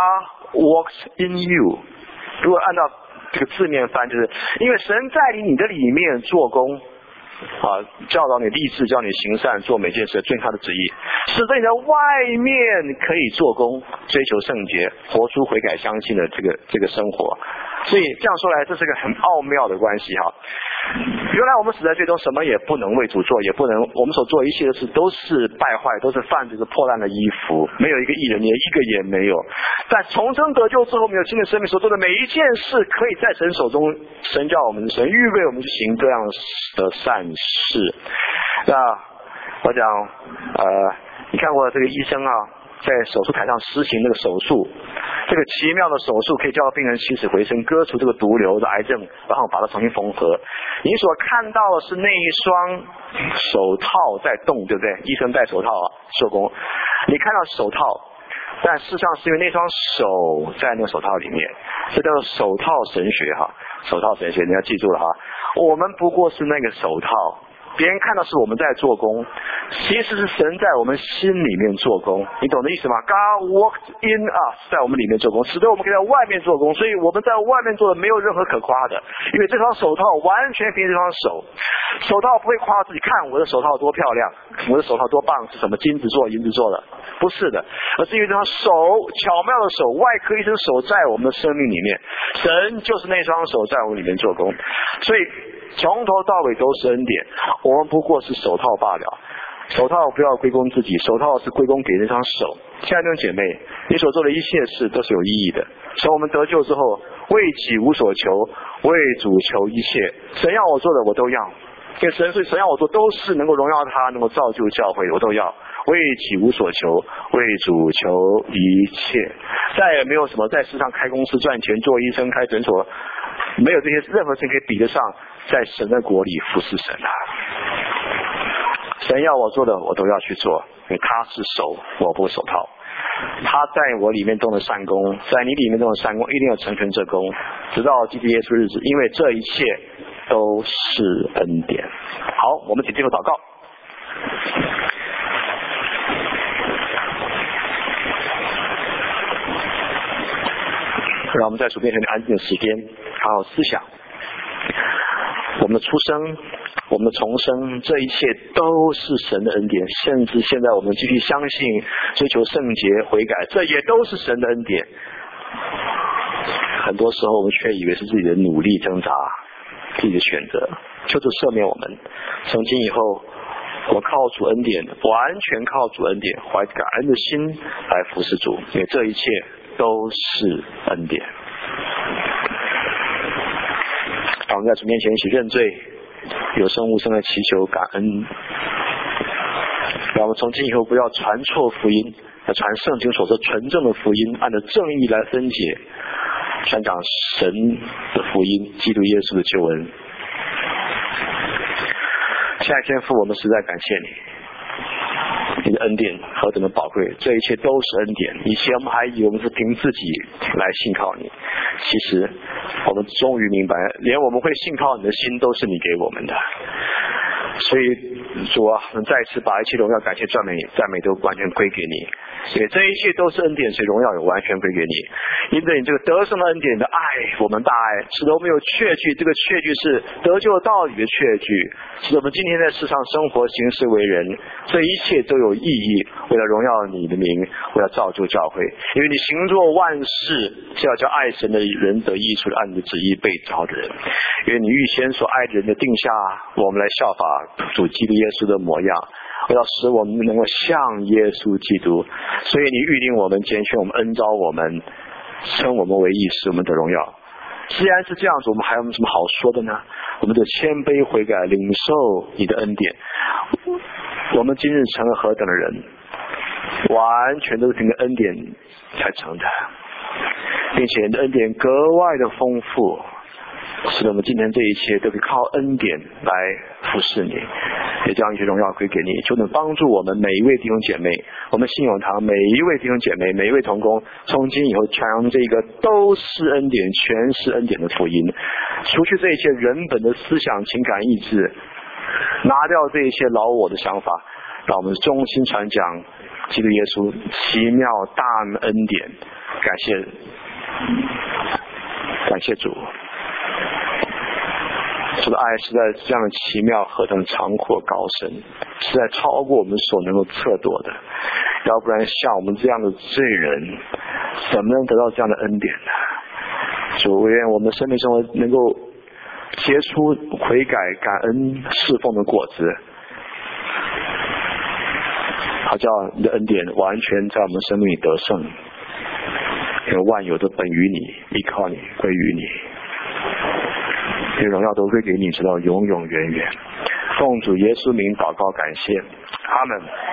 God works in you。如果按照这个字面翻，就是因为神在你的里面做工啊，教导你立志，教你行善，做每件事遵他的旨意，使得你在外面可以做工，追求圣洁，活出悔改相信的这个这个生活。所以这样说来，这是个很奥妙的关系哈。原来我们死在最终什么也不能为主做，也不能，我们所做一切的事都是败坏，都是犯这个破烂的衣服，没有一个义人，连一个也没有。但重生得救之后，我们有新的生命，所做的每一件事，可以在神手中，神叫我们，神预备我们去行各样的善事。那我讲，呃，你看过这个医生啊，在手术台上施行那个手术，这个奇妙的手术可以叫病人起死回生，割除这个毒瘤的癌症，然后把它重新缝合。你所看到的是那一双手套在动，对不对？医生戴手套啊，做工。你看到手套，但事实上是因为那双手在那个手套里面，这叫做手套神学哈。手套神学你要记住了哈，我们不过是那个手套。别人看到是我们在做工，其实是神在我们心里面做工，你懂的意思吗？ God worked in us， 在我们里面做工，使得我们可以在外面做工。所以我们在外面做的没有任何可夸的，因为这双手套完全凭这双手。手套不会夸自己，看我的手套多漂亮，我的手套多棒，是什么金子做银子做的，不是的，而是因为这双手，巧妙的手，外科医生手在我们的生命里面，神就是那双手在我们里面做工。所以从头到尾都是恩典，我们不过是手套罢了。手套不要归功自己，手套是归功给那双手。亲爱的姐妹，你所做的一切事都是有意义的。从我们得救之后，为己无所求，为主求一切。神要我做的我都要，因为神所以神要我做都是能够荣耀他，能够造就教会，我都要。为己无所求，为主求一切。再也没有什么在世上开公司赚钱，做医生开诊所，没有这些任何事可以比得上在神的国里服侍神啊。神要我做的我都要去做，因为他是手，我不手套。他在我里面动的善功，在你里面动的善功一定要成全这功，直到基督耶稣日子，因为这一切都是恩典。好，我们请进入祷告。让我们在主面前安静的时间，好好思想我们的出生，我们的重生，这一切都是神的恩典。甚至现在我们继续相信，追求圣洁悔改，这也都是神的恩典。很多时候我们却以为是自己的努力挣扎，自己的选择。求主赦免我们，从今以后我靠主恩典，完全靠主恩典，怀着感恩的心来服侍主，因为这一切都是恩典。让我们在主面前一起认罪，有声无声的祈求感恩。让我们从今以后不要传错福音，要传圣经所说纯正的福音，按照正义来分解，传讲神的福音，基督耶稣的救恩。亲爱的天父，我们实在感谢你，你的恩典何等的宝贵，这一切都是恩典。以前我们还以为我们是凭自己来信靠你，其实我们终于明白，连我们会信靠你的心都是你给我们的。所以主啊，我们再次把一切荣耀感谢赞美赞美都完全归给你，因为这一切都是恩典，所以荣耀也完全归给你。因着你这个得胜的恩典的爱，我们大爱，使得我们有确据，这个确据是得救道理的确据，使得我们今天在世上生活行事为人，这一切都有意义，为了荣耀你的名，为了造就教会。因为你行作万事是要叫爱神的人得益处的，按你的旨意被召的人。因为你预先所爱的人的定下我们来效法主基督耶稣的模样，为了使我们能够像耶稣基督，所以你预定我们，拣选我们，恩召我们，称我们为义，使我们得荣耀。既然是这样子，我们还有什么好说的呢？我们的谦卑悔改，领受你的恩典，我们今日成了何等的人，完全都是凭着恩典才成的，并且你的恩典格外的丰富，使得我们今天这一切都可以靠恩典来服侍你，也将一切荣耀归给你。求能帮助我们每一位弟兄姐妹，我们信永堂每一位弟兄姐妹，每一位同工，从今以后传扬这个都是恩典，全是恩典的福音，除去这一切人本的思想情感意志，拿掉这一切老我的想法，让我们衷心传讲基督耶稣奇妙大恩典。感谢感谢主，主的爱实在这样的奇妙，何等长阔高深，实在超过我们所能够测度的。要不然像我们这样的罪人，怎么能得到这样的恩典呢？主，我愿我们生命生活能够结出悔改感恩侍奉的果子，好叫你的恩典完全在我们生命里得胜，因为万有都本于你，依靠你，归于你，因为荣耀都归给你，直到永永远远。奉主耶稣名祷告感谢，阿们。